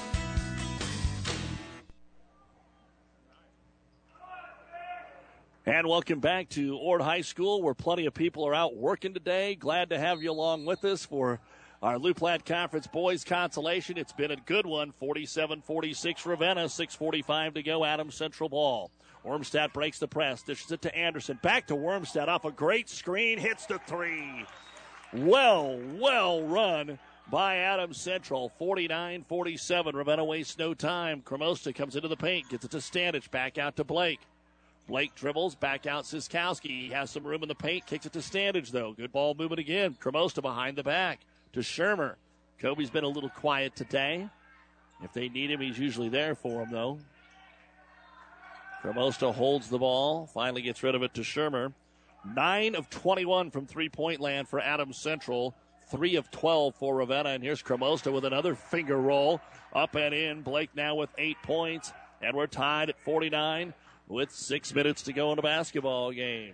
And welcome back to Ord High School, where plenty of people are out working today. Glad to have you along with us for our Loup Platte Conference Boys Consolation. It's been a good one. 47-46 Ravenna, 6:45 to go. Adams Central ball. Wormstad breaks the press, dishes it to Anderson. Back to Wormstad off a great screen, hits the 3. Well run by Adams Central. 49-47. Ravenna wastes no time. Cremosta comes into the paint, gets it to Standage, back out to Blake. Blake dribbles, back out Siskowski. He has some room in the paint, kicks it to Standage, though. Good ball movement again. Cremosta behind the back to Shermer. Kobe's been a little quiet today. If they need him, he's usually there for them, though. Cremosta holds the ball, finally gets rid of it to Shermer. 9 of 21 from three-point land for Adams Central. 3 of 12 for Ravenna. And here's Cremosta with another finger roll. Up and in. Blake now with 8 points. And we're tied at 49 with 6 minutes to go in the basketball game.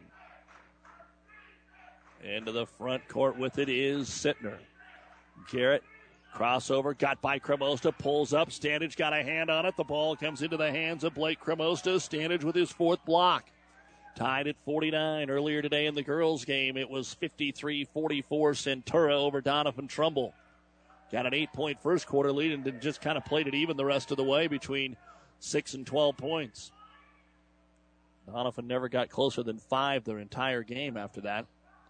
Into the front court with it is Sittner. Garrett, crossover, got by Cremosta, pulls up. Standage got a hand on it. The ball comes into the hands of Blake Cremosta. Standage with his 4th block. Tied at 49. Earlier today in the girls' game, it was 53-44 Centura over Donovan Trumbull. Got an 8-point first quarter lead and just kind of played it even the rest of the way between 6 and 12 points. Donovan never got closer than 5 their entire game after that.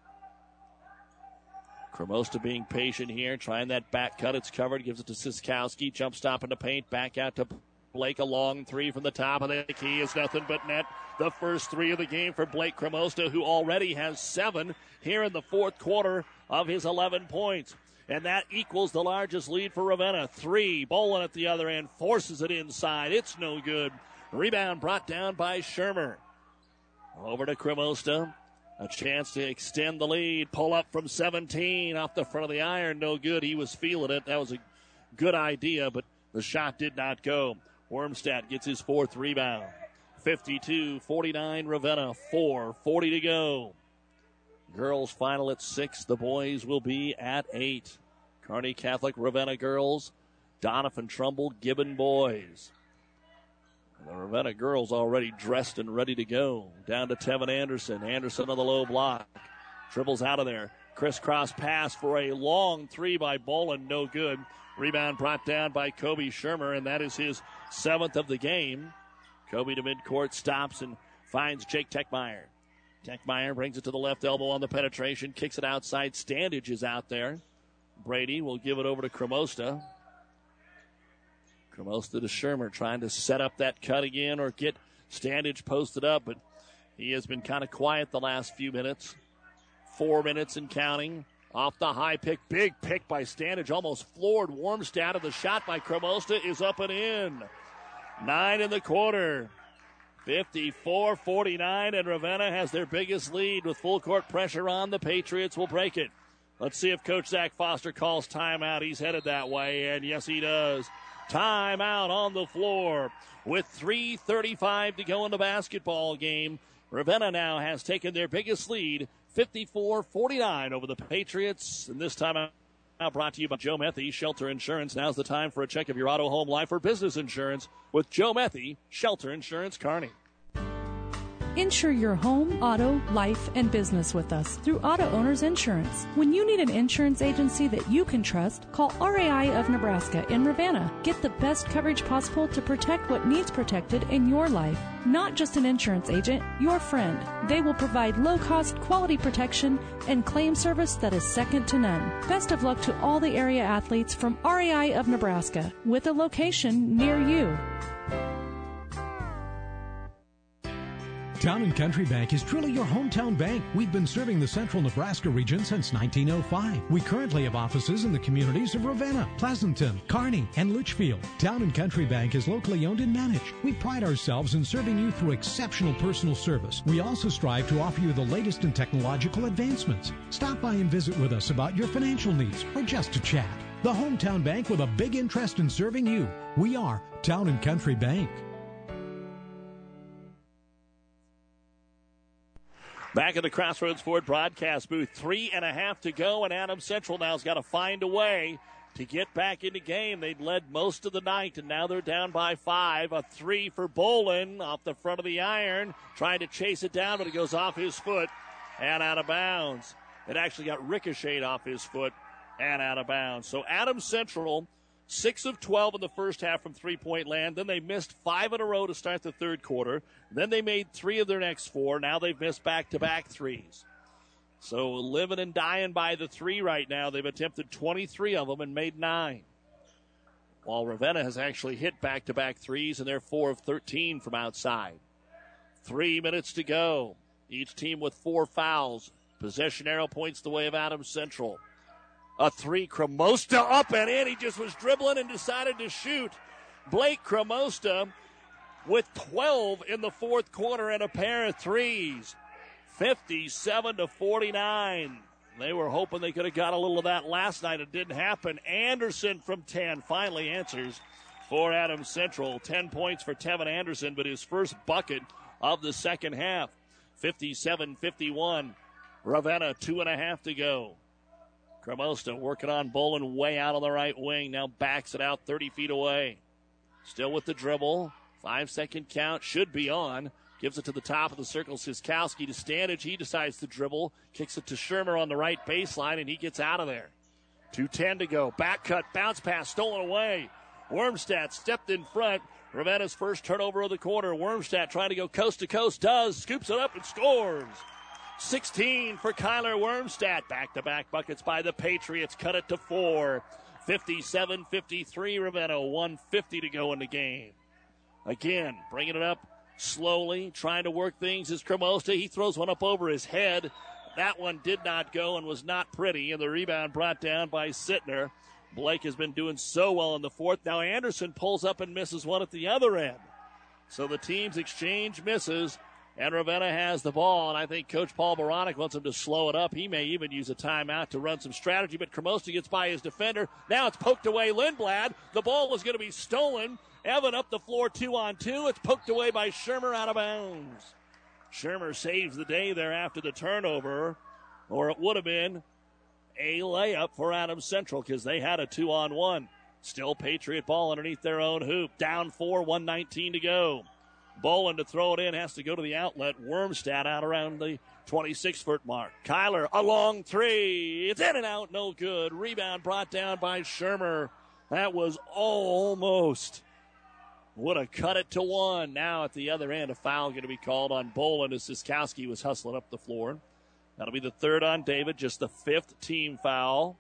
Cremosta being patient here, trying that back cut. It's covered, gives it to Siskowski. Jump stop in the paint, back out to Blake, a long three from the top of the key is nothing but net. The first three of the game for Blake Cremosta, who already has 7 here in the fourth quarter of his 11 points. And that equals the largest lead for Ravenna. 3. Bolin at the other end forces it inside. It's no good. Rebound brought down by Shermer. Over to Cremosta. A chance to extend the lead. Pull up from 17 off the front of the iron. No good. He was feeling it. That was a good idea, but the shot did not go. Wormstadt gets his 4th rebound. 52-49 Ravenna. 4:40 to go. Girls final at 6. The boys will be at 8. Kearney Catholic, Ravenna girls. Doniphan Trumbull, Gibbon boys. And the Ravenna girls already dressed and ready to go. Down to Tevin Anderson. Anderson on the low block. Dribbles out of there. Crisscross pass for a long 3 by Bolin. No good. Rebound brought down by Kobe Shermer, and that is his 7th of the game. Kobe to midcourt, stops and finds Jake Techmeyer. Techmeyer brings it to the left elbow on the penetration, kicks it outside. Standage is out there. Brady will give it over to Cremosta. Cremosta to Shermer, trying to set up that cut again or get Standage posted up, but he has been kind of quiet the last few minutes. 4 minutes and counting. Off the high pick, big pick by Standage, almost floored Wormstadt, and the shot by Cremosta is up and in. 9 in the quarter. 54-49, and Ravenna has their biggest lead with full court pressure on. The Patriots will break it. Let's see if Coach Zach Foster calls timeout. He's headed that way, and yes, he does. Timeout on the floor with 3:35 to go in the basketball game. Ravenna now has taken their biggest lead, 54-49 over the Patriots. And this time now brought to you by Joe Methy, Shelter Insurance. Now's the time for a check of your auto, home, life, or business insurance with Joe Methy, Shelter Insurance, Kearney. Insure your home, auto, life, and business with us through Auto Owners Insurance. When you need an insurance agency that you can trust, call RAI of Nebraska in Ravenna. Get the best coverage possible to protect what needs protected in your life. Not just an insurance agent, your friend. They will provide low-cost, quality protection and claim service that is second to none. Best of luck to all the area athletes from RAI of Nebraska, with a location near you. Town & Country Bank is truly your hometown bank. We've been serving the central Nebraska region since 1905. We currently have offices in the communities of Ravenna, Pleasanton, Kearney, and Litchfield. Town & Country Bank is locally owned and managed. We pride ourselves in serving you through exceptional personal service. We also strive to offer you the latest in technological advancements. Stop by and visit with us about your financial needs or just to chat. The hometown bank with a big interest in serving you. We are Town & Country Bank. Back at the Crossroads Ford broadcast booth, 3.5 to go, and Adams Central now's got to find a way to get back in the game. They'd led most of the night, and now they're down by 5. A 3 for Bolin off the front of the iron, trying to chase it down, but it goes off his foot and out of bounds. It actually got ricocheted off his foot and out of bounds. So Adams Central, 6 of 12 in the first half from three-point land. Then they missed 5 in a row to start the third quarter. Then they made 3 of their next 4. Now they've missed back-to-back threes. So living and dying by the 3 right now. They've attempted 23 of them and made 9. While Ravenna has actually hit back-to-back threes, and they're 4 of 13 from outside. 3 minutes to go. Each team with 4 fouls. Possession arrow points the way of Adams Central. A 3, Cremosta up and in. He just was dribbling and decided to shoot. Blake Cremosta with 12 in the fourth quarter and a pair of threes. 57-49. They were hoping they could have got a little of that last night. It didn't happen. Anderson from 10 finally answers for Adams Central. 10 points for Tevin Anderson, but his first bucket of the second half. 57-51. Ravenna, 2.5 to go. Cremosta working on Bolin way out on the right wing. Now backs it out 30 feet away. Still with the dribble. 5-second count. Should be on. Gives it to the top of the circle. Siskowski to Standage. He decides to dribble. Kicks it to Shermer on the right baseline, and he gets out of there. 2:10 to go. Back cut. Bounce pass stolen away. Wormstadt stepped in front. Ravenna's first turnover of the quarter. Wormstadt trying to go coast to coast. Does. Scoops it up and scores. 16 for Kyler Wormstadt. Back-to-back buckets by the Patriots. Cut it to 4. 57-53 Ravenna. 1:50 to go in the game. Again, bringing it up slowly, trying to work things is Cremosta. He throws one up over his head. That one did not go and was not pretty, and the rebound brought down by Sittner. Blake has been doing so well in the fourth. Now Anderson pulls up and misses one at the other end. So the teams exchange misses, and Ravenna has the ball, and I think Coach Paul Baranek wants him to slow it up. He may even use a timeout to run some strategy, but Cremosta gets by his defender. Now it's poked away Lindblad. The ball was going to be stolen. Evan up the floor 2-on-2. It's poked away by Shermer out of bounds. Shermer saves the day there after the turnover, or it would have been a layup for Adams Central because they had a 2-on-1. Still Patriot ball underneath their own hoop. Down 4, 1:19 to go. Bolin to throw it in has to go to the outlet. Wormstad out around the 26-foot mark. Kyler, a long three. It's in and out, no good. Rebound brought down by Shermer. That was almost. Would have cut it to one. Now at the other end, a foul going to be called on Bolin as Siskowski was hustling up the floor. That'll be the third on David, just the fifth team foul.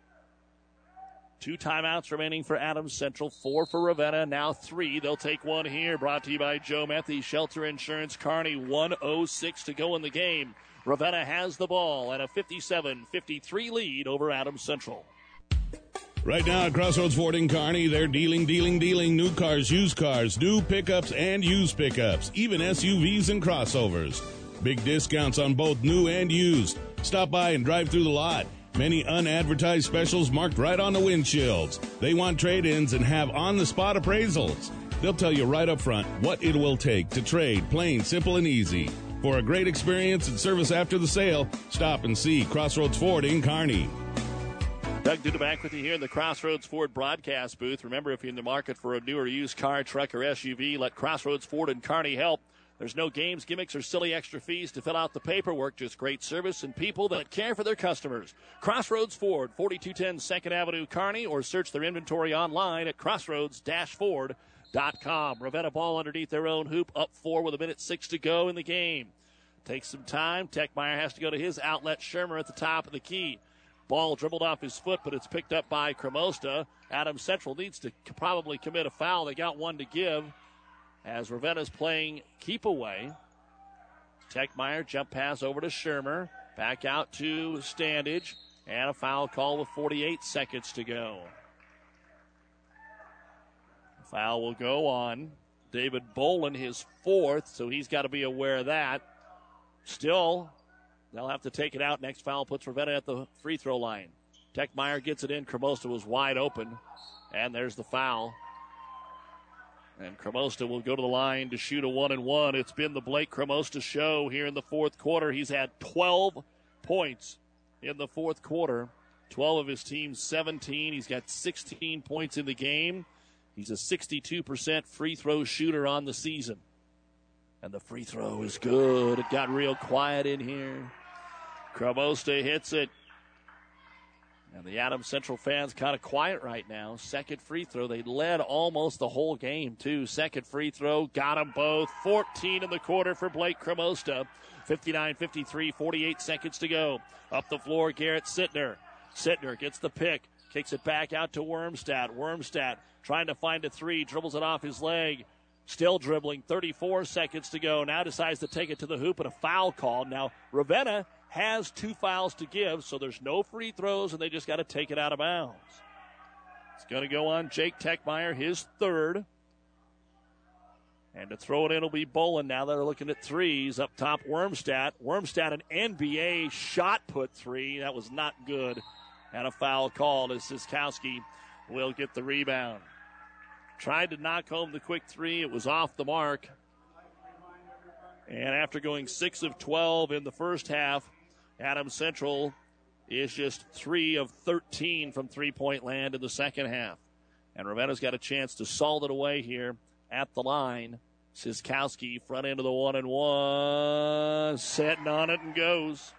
2 timeouts remaining for Adams Central, 4 for Ravenna, now 3. They'll take one here, brought to you by Joe Methy, Shelter Insurance, Kearney, 1:06 to go in the game. Ravenna has the ball at a 57-53 lead over Adams Central. Right now at Crossroads Ford in Kearney, they're dealing new cars, new pickups, and used pickups, even SUVs and crossovers. Big discounts on both new and used. Stop by and drive through the lot. Many unadvertised specials marked right on the windshields. They want trade-ins and have on-the-spot appraisals. They'll tell you right up front what it will take to trade, plain, simple, and easy. For a great experience and service after the sale, stop and see Crossroads Ford in Kearney. Doug Duda back with you here in the Crossroads Ford broadcast booth. Remember, if you're in the market for a new or used car, truck, or SUV, let Crossroads Ford in Kearney help. There's no games, gimmicks, or silly extra fees to fill out the paperwork. Just great service and people that care for their customers. Crossroads Ford, 4210 2nd Avenue, Kearney, or search their inventory online at crossroads-ford.com. Ravenna ball underneath their own hoop, up 4 with 1:06 to go in the game. Takes some time. Techmeyer has to go to his outlet. Shermer at the top of the key. Ball dribbled off his foot, but it's picked up by Cremosta. Adams Central needs to probably commit a foul. They got one to give as Ravenna's playing keep away. Techmeyer jump pass over to Shermer. Back out to Standage. And a foul call with 48 seconds to go. The foul will go on David Bolin, his 4th, so he's got to be aware of that. Still, they'll have to take it out. Next foul puts Ravenna at the free throw line. Techmeyer gets it in. Cremosta was wide open. And there's the foul. And Cremosta will go to the line to shoot a 1-and-1. It's been the Blake Cremosta show here in the fourth quarter. He's had 12 points in the fourth quarter. 12 of his team's 17. He's got 16 points in the game. He's a 62% free throw shooter on the season. And the free throw is good. It got real quiet in here. Cremosta hits it. And the Adams Central fans kind of quiet right now. Second free throw. They led almost the whole game, too. Second free throw. Got them both. 14 in the quarter for Blake Cremosta. 59-53, 48 seconds to go. Up the floor, Garrett Sittner. Sittner gets the pick. Kicks it back out to Wormstad. Wormstad trying to find a three. Dribbles it off his leg. Still dribbling. 34 seconds to go. Now decides to take it to the hoop and a foul called. Now, Ravenna has 2 fouls to give, so there's no free throws, and they just got to take it out of bounds. It's going to go on Jake Techmeyer, his 3rd. And to throw it in will be Bolin. Now they're looking at threes. Up top, Wormstad. Wormstad, an NBA shot put 3. That was not good. And a foul called as Siskowski will get the rebound. Tried to knock home the quick 3. It was off the mark. And after going 6 of 12 in the first half, Adams Central is just 3 of 13 from three-point land in the second half. And Ravenna's got a chance to salt it away here at the line. Siskowski, front end of the 1-and-1, setting on it and goes.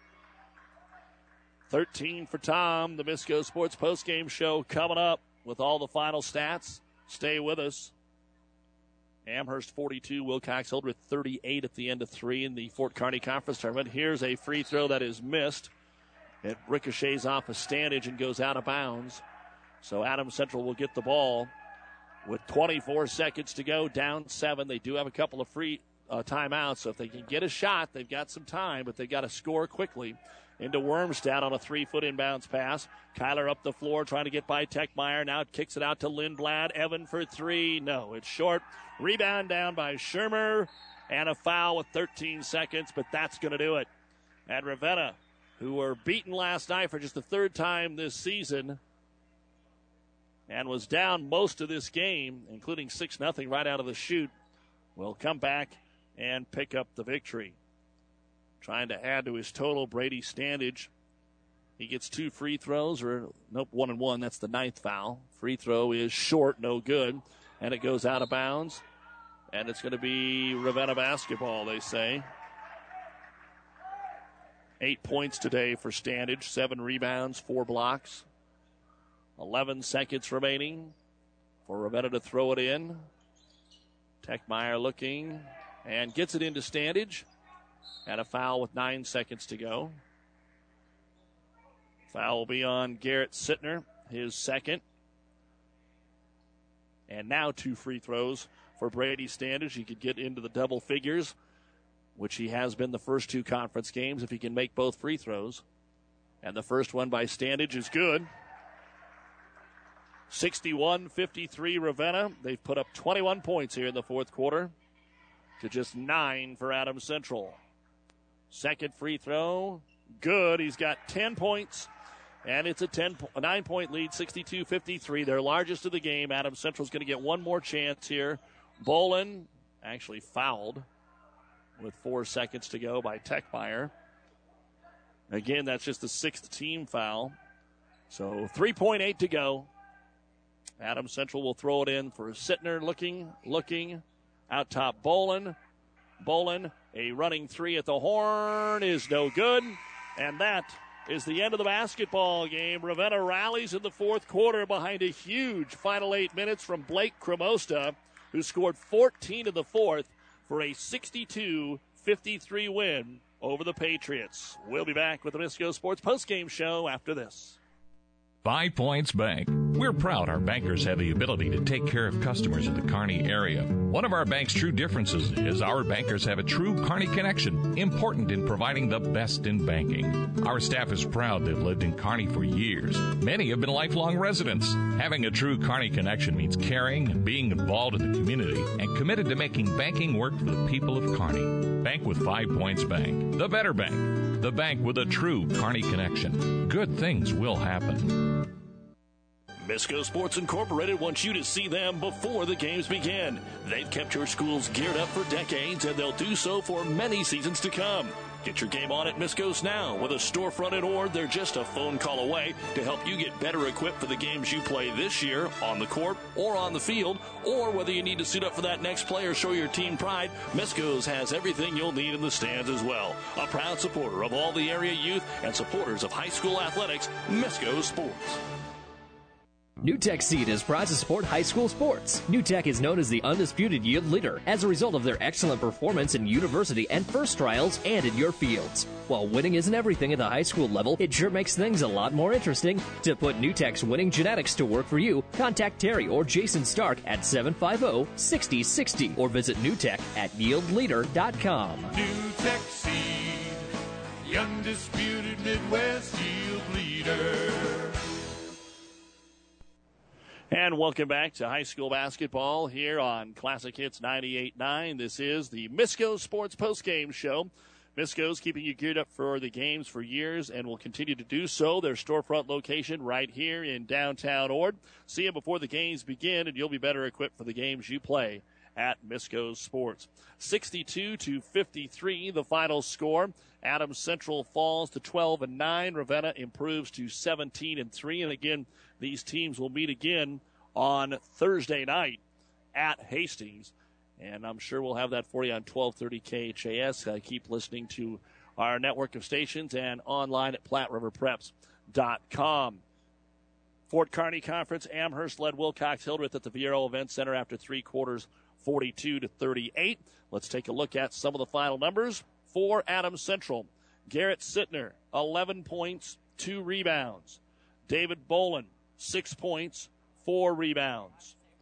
13 for Tom. The Misco Sports postgame show coming up with all the final stats. Stay with us. Amherst 42, Wilcox Hildreth 38 at the end of 3 in the Fort Kearney Conference Tournament. Here's a free throw that is missed. It ricochets off a Standage and goes out of bounds. So Adams Central will get the ball with 24 seconds to go, down 7. They do have a couple of free timeouts, so if they can get a shot, they've got some time, but they've got to score quickly. Into Wormstad on a 3-foot inbounds pass. Kyler up the floor trying to get by Techmeyer. Now kicks it out to Lindblad. Evan for 3. No, it's short. Rebound down by Shermer. And a foul with 13 seconds, but that's going to do it. And Ravenna, who were beaten last night for just the third time this season and was down most of this game, including 6-0 right out of the chute, will come back and pick up the victory. Trying to add to his total, Brady Standage. He gets 2 free throws, or nope, 1 and 1. That's the 9th foul. Free throw is short, no good, and it goes out of bounds. And it's going to be Ravenna basketball, they say. 8 points today for Standage, 7 rebounds, 4 blocks. 11 seconds remaining for Ravenna to throw it in. Techmeyer looking and gets it into Standage. And a foul with 9 seconds to go. Foul will be on Garrett Sittner, his second. And now 2 free throws for Brady Standage. He could get into the double figures, which he has been the first 2 conference games if he can make both free throws. And the first one by Standage is good. 61-53 Ravenna. They've put up 21 points here in the fourth quarter to just 9 for Adams Central. Second free throw, good. He's got 10 points, and it's a 9-point lead, 62-53, their largest of the game. Adams Central's going to get one more chance here. Bolin actually fouled with 4 seconds to go by Techmeyer. Again, that's just the 6th team foul. So 3.8 to go. Adams Central will throw it in for Sittner, looking. Out top, Bolin. Bolin, a running 3 at the horn is no good. And that is the end of the basketball game. Ravenna rallies in the fourth quarter behind a huge final 8 minutes from Blake Cremosta, who scored 14 in the fourth for a 62-53 win over the Patriots. We'll be back with the Misco Sports postgame show after this. 5 Points Bank. We're proud our bankers have the ability to take care of customers in the Kearney area. One of our bank's true differences is our bankers have a true Kearney connection, important in providing the best in banking. Our staff is proud they've lived in Kearney for years. Many have been lifelong residents. Having a true Kearney connection means caring and being involved in the community and committed to making banking work for the people of Kearney. Bank with 5 Points Bank. The better bank. The bank with a true Kearney connection. Good things will happen. Misco Sports Incorporated wants you to see them before the games begin. They've kept your schools geared up for decades, and they'll do so for many seasons to come. Get your game on at Misco's now. With a storefront at Ord, they're just a phone call away to help you get better equipped for the games you play this year on the court or on the field, or whether you need to suit up for that next play or show your team pride, Misco's has everything you'll need in the stands as well. A proud supporter of all the area youth and supporters of high school athletics, Misco Sports. NewTek Seed is proud to support high school sports. NewTek is known as the undisputed yield leader as a result of their excellent performance in university and first trials and in your fields. While winning isn't everything at the high school level, it sure makes things a lot more interesting. To put NewTek's winning genetics to work for you, contact Terry or Jason Stark at 750-6060 or visit NewTek at yieldleader.com. NewTek Seed, the undisputed Midwest yield leader. And welcome back to high school basketball here on Classic Hits 98.9. This is the Misco Sports Postgame Show. Misco's keeping you geared up for the games for years and will continue to do so. Their storefront location right here in downtown Ord. See them before the games begin, and you'll be better equipped for the games you play at Misco Sports. 62-53, the final score. Adams Central falls to 12-9. Ravenna improves to 17-3. And again, these teams will meet again on Thursday night at Hastings. And I'm sure we'll have that for you on 1230 KHAS. Keep listening to our network of stations and online at PlatteRiverPreps.com. Fort Kearney Conference, Amherst led Wilcox-Hildreth at the Viero Event Center after 3 quarters, 42-38. Let's take a look at some of the final numbers for Adams Central. Garrett Sittner, 11 points, 2 rebounds. David Bolin, 6 points, 4 rebounds.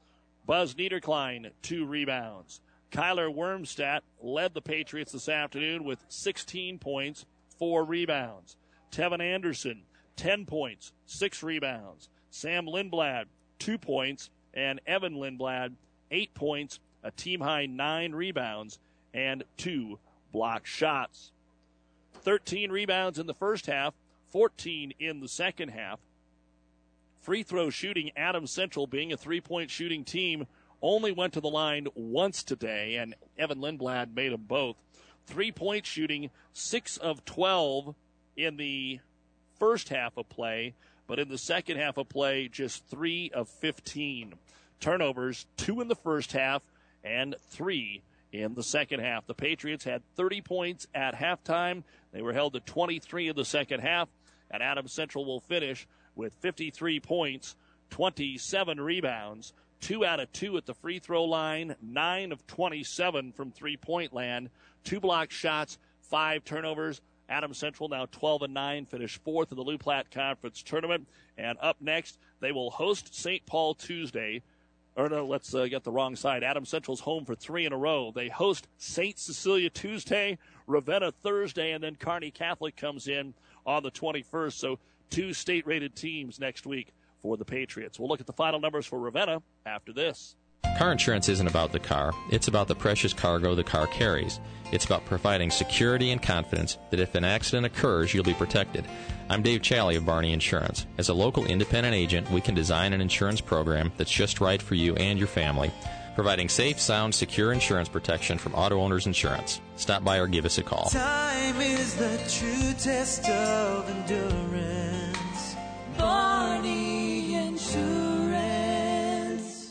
Buzz Niederklein, 2 rebounds. Kyler Wormstadt led the Patriots this afternoon with 16 points, 4 rebounds. Tevin Anderson, 10 points, 6 rebounds. Sam Lindblad, 2 points, and Evan Lindblad, 8 points, a team-high 9 rebounds, and 2 block shots. 13 rebounds in the first half, 14 in the second half. Free throw shooting, Adams Central, being a three-point shooting team, only went to the line once today, and Evan Lindblad made them both. 3-point shooting, 6 of 12 in the first half of play, but in the second half of play, just 3 of 15. Turnovers, 2 in the first half and 3 in the second half. The Patriots had 30 points at halftime. They were held to 23 in the second half, and Adams Central will finish with 53 points, 27 rebounds, 2 out of 2 at the free throw line, 9 of 27 from three-point land, 2 block shots, 5 turnovers. Adams Central now 12-9, finished 4th in the Lou Platte Conference Tournament. And up next, they will host St. Paul Tuesday. Or no, let's get the wrong side. Adams Central's home for 3 in a row. They host St. Cecilia Tuesday, Ravenna Thursday, and then Kearney Catholic comes in on the 21st. So 2 state-rated teams next week for the Patriots. We'll look at the final numbers for Ravenna after this. Car insurance isn't about the car. It's about the precious cargo the car carries. It's about providing security and confidence that if an accident occurs, you'll be protected. I'm Dave Challey of Barney Insurance. As a local independent agent, we can design an insurance program that's just right for you and your family, providing safe, sound, secure insurance protection from Auto Owners Insurance. Stop by or give us a call. Time is the true test of endurance. Barney Insurance.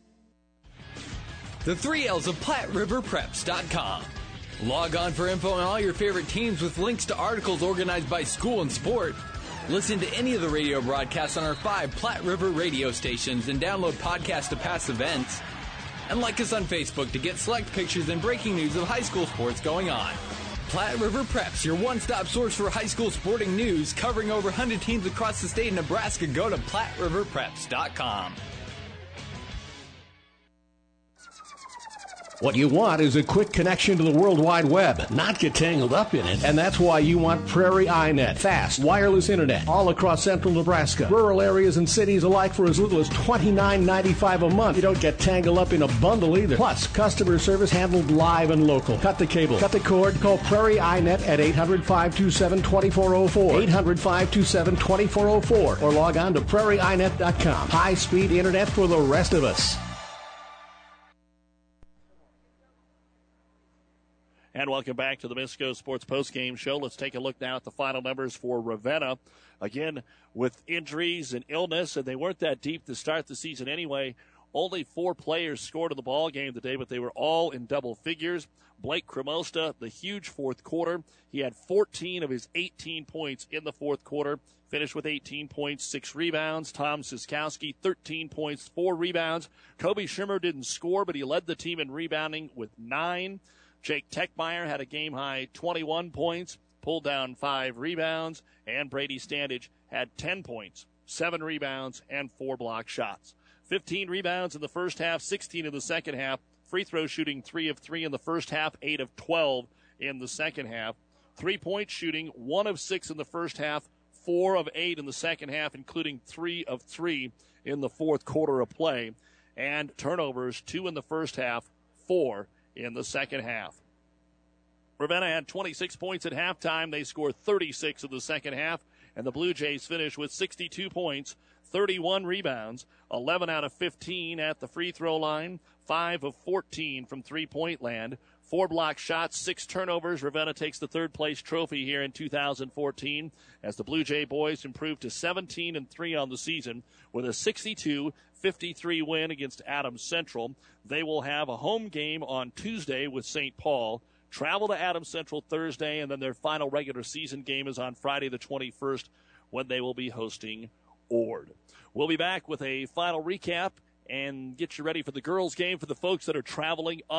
The 3 L's of PlatteRiverPreps.com. Log on for info on all your favorite teams with links to articles organized by school and sport. Listen to any of the radio broadcasts on our 5 Platte River radio stations and download podcasts to past events. And like us on Facebook to get select pictures and breaking news of high school sports going on. Platte River Preps, your one-stop source for high school sporting news, covering over 100 teams across the state of Nebraska. Go to PlatteRiverPreps.com. What you want is a quick connection to the World Wide Web, not get tangled up in it. And that's why you want Prairie iNet. Fast, wireless internet all across central Nebraska. Rural areas and cities alike for as little as $29.95 a month. You don't get tangled up in a bundle either. Plus, customer service handled live and local. Cut the cable, cut the cord, call Prairie iNet at 800-527-2404. 800-527-2404. Or log on to prairieinet.com. High-speed internet for the rest of us. And welcome back to the Misco Sports Postgame Show. Let's take a look now at the final numbers for Ravenna. Again, with injuries and illness, and they weren't that deep to start the season anyway. Only 4 players scored in the ball game today, but they were all in double figures. Blake Cremosta, the huge fourth quarter. He had 14 of his 18 points in the fourth quarter. Finished with 18 points, 6 rebounds. Tom Siskowski, 13 points, 4 rebounds. Kobe Schimmer didn't score, but he led the team in rebounding with 9. Jake Techmeyer had a game-high 21 points, pulled down 5 rebounds, and Brady Standage had 10 points, 7 rebounds, and 4 block shots. 15 rebounds in the first half, 16 in the second half. Free throw shooting 3 of 3 in the first half, 8 of 12 in the second half. 3-point shooting 1 of 6 in the first half, 4 of 8 in the second half, including 3 of 3 in the fourth quarter of play. And turnovers, 2 in the first half, 4 in the second half. Ravenna had 26 points at halftime. They scored 36 in the second half, and the Blue Jays finished with 62 points, 31 rebounds, 11 out of 15 at the free throw line, 5 of 14 from three-point land, 4 block shots, 6 turnovers. Ravenna takes the third-place trophy here in 2014 as the Blue Jay boys improved to 17-3 on the season with a 62-53 win against Adams Central. They will have a home game on Tuesday with St. Paul, travel to Adams Central Thursday, and then their final regular season game is on Friday the 21st when they will be hosting Ord. We'll be back with a final recap and get you ready for the girls' game for the folks that are traveling up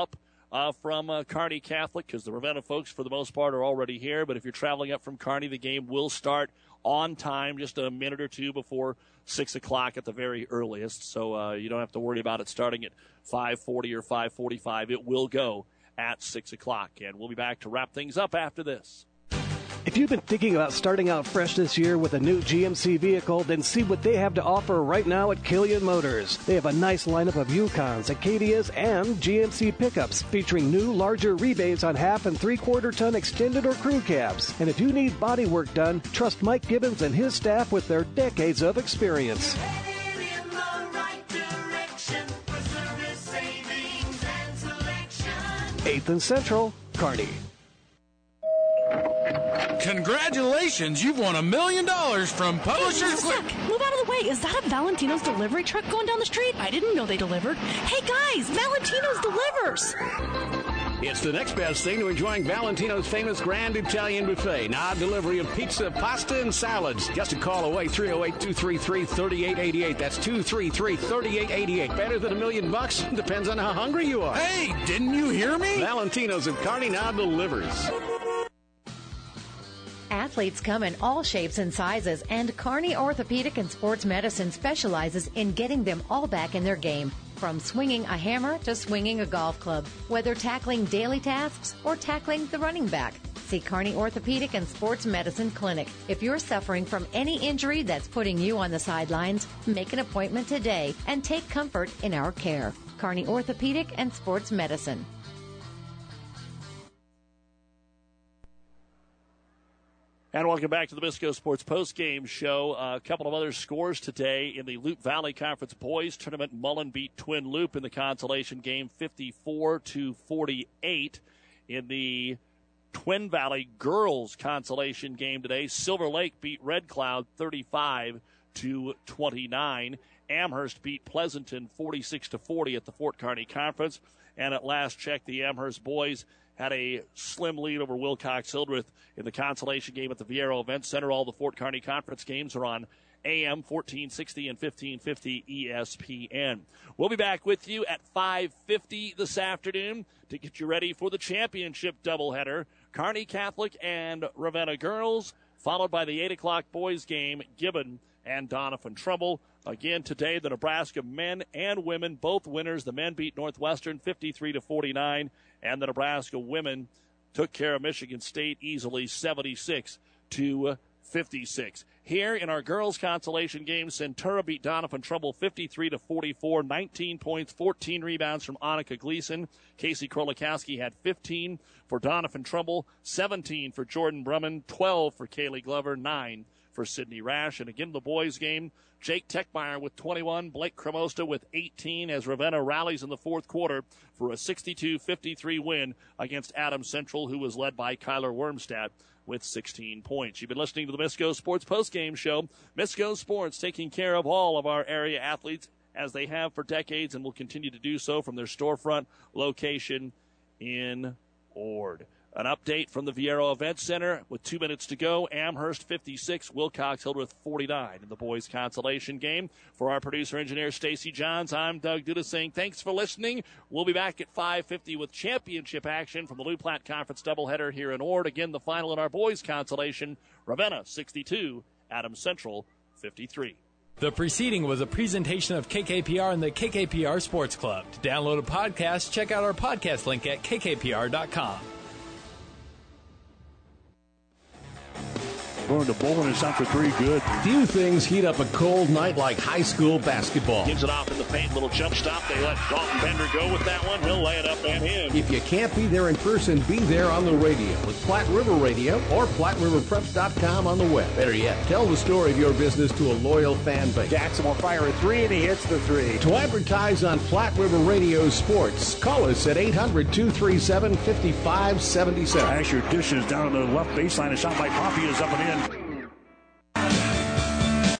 from Kearney Catholic, because the Ravenna folks, for the most part, are already here. But if you're traveling up from Kearney, the game will start on time, just a minute or two before 6 o'clock at the very earliest. So you don't have to worry about it starting at 5:40 or 5:45. It will go at 6 o'clock. And we'll be back to wrap things up after this. If you've been thinking about starting out fresh this year with a new GMC vehicle, then see what they have to offer right now at Killian Motors. They have a nice lineup of Yukons, Acadias, and GMC pickups featuring new, larger rebates on 1/2 and 3/4 ton extended or crew cabs. And if you need body work done, trust Mike Gibbons and his staff with their decades of experience. 8th and Central, Kearney. Congratulations, you've won $1 million from Publishers Quick, move out of the way. Is that a Valentino's delivery truck going down the street? I didn't know they delivered. Hey guys, Valentino's delivers. It's the next best thing to enjoying Valentino's famous Grand Italian Buffet. Now delivery of pizza, pasta, and salads. Just a call away, 308-233-3888. That's 233-3888. Better than $1 million? Depends on how hungry you are. Hey, didn't you hear me? Valentino's of Kearney now delivers. Athletes come in all shapes and sizes, and Kearney Orthopedic and Sports Medicine specializes in getting them all back in their game. From swinging a hammer to swinging a golf club, whether tackling daily tasks or tackling the running back. See Kearney Orthopedic and Sports Medicine Clinic. If you're suffering from any injury that's putting you on the sidelines, make an appointment today and take comfort in our care. Kearney Orthopedic and Sports Medicine. And welcome back to the Bisco Sports Postgame Show. A couple of other scores today in the Loop Valley Conference Boys Tournament. Mullen beat Twin Loop in the consolation game 54-48. In the Twin Valley Girls consolation game today, Silver Lake beat Red Cloud 35-29. Amherst beat Pleasanton 46-40 at the Fort Kearney Conference. And at last check, the Amherst boys had a slim lead over Wilcox Hildreth in the consolation game at the Viero Event Center. All the Fort Kearney Conference games are on AM 1460 and 1550 ESPN. We'll be back with you at 5:50 this afternoon to get you ready for the championship doubleheader. Kearney Catholic and Ravenna Girls, followed by the 8 o'clock boys game, Gibbon and Doniphan Trumbull. Again today, the Nebraska men and women, both winners. The men beat Northwestern 53-49, and the Nebraska women took care of Michigan State easily 76-56. Here in our girls' consolation game, Centura beat Doniphan Trumbull 53-44, 19 points, 14 rebounds from Annika Gleason. Casey Krolikowski had 15 for Doniphan Trumbull, 17 for Jordan Brumman, 12 for Kaylee Glover, 9 for Sydney Rash. And again, the boys' game, Jake Techmeyer with 21, Blake Cremosta with 18 as Ravenna rallies in the fourth quarter for a 62-53 win against Adams Central, who was led by Kyler Wormstadt with 16 points. You've been listening to the Misco Sports Postgame Show. Misco Sports taking care of all of our area athletes as they have for decades and will continue to do so from their storefront location in Ord. An update from the Viero Event Center with 2 minutes to go. Amherst 56, Wilcox Hildreth 49 in the boys' consolation game. For our producer-engineer Stacy Johns, I'm Doug Duda saying thanks for listening. We'll be back at 5:50 with championship action from the Lou Platte Conference doubleheader here in Ord. Again, the final in our boys' consolation, Ravenna 62, Adams Central 53. The preceding was a presentation of KKPR and the KKPR Sports Club. To download a podcast, check out our podcast link at kkpr.com. Going to Bolin, it's out for three, good. Few things heat up a cold night like high school basketball. Gives it off in the paint, little jump stop. They let Dalton Bender go with that one. He'll lay it up and in. If you can't be there in person, be there on the radio with Platte River Radio or PlatteRiverPreps.com on the web. Better yet, tell the story of your business to a loyal fan base. Jackson will fire a three, and he hits the three. To advertise on Platte River Radio Sports, call us at 800-237-5577. Asher dishes down on the left baseline. A shot by Poppy is up and in.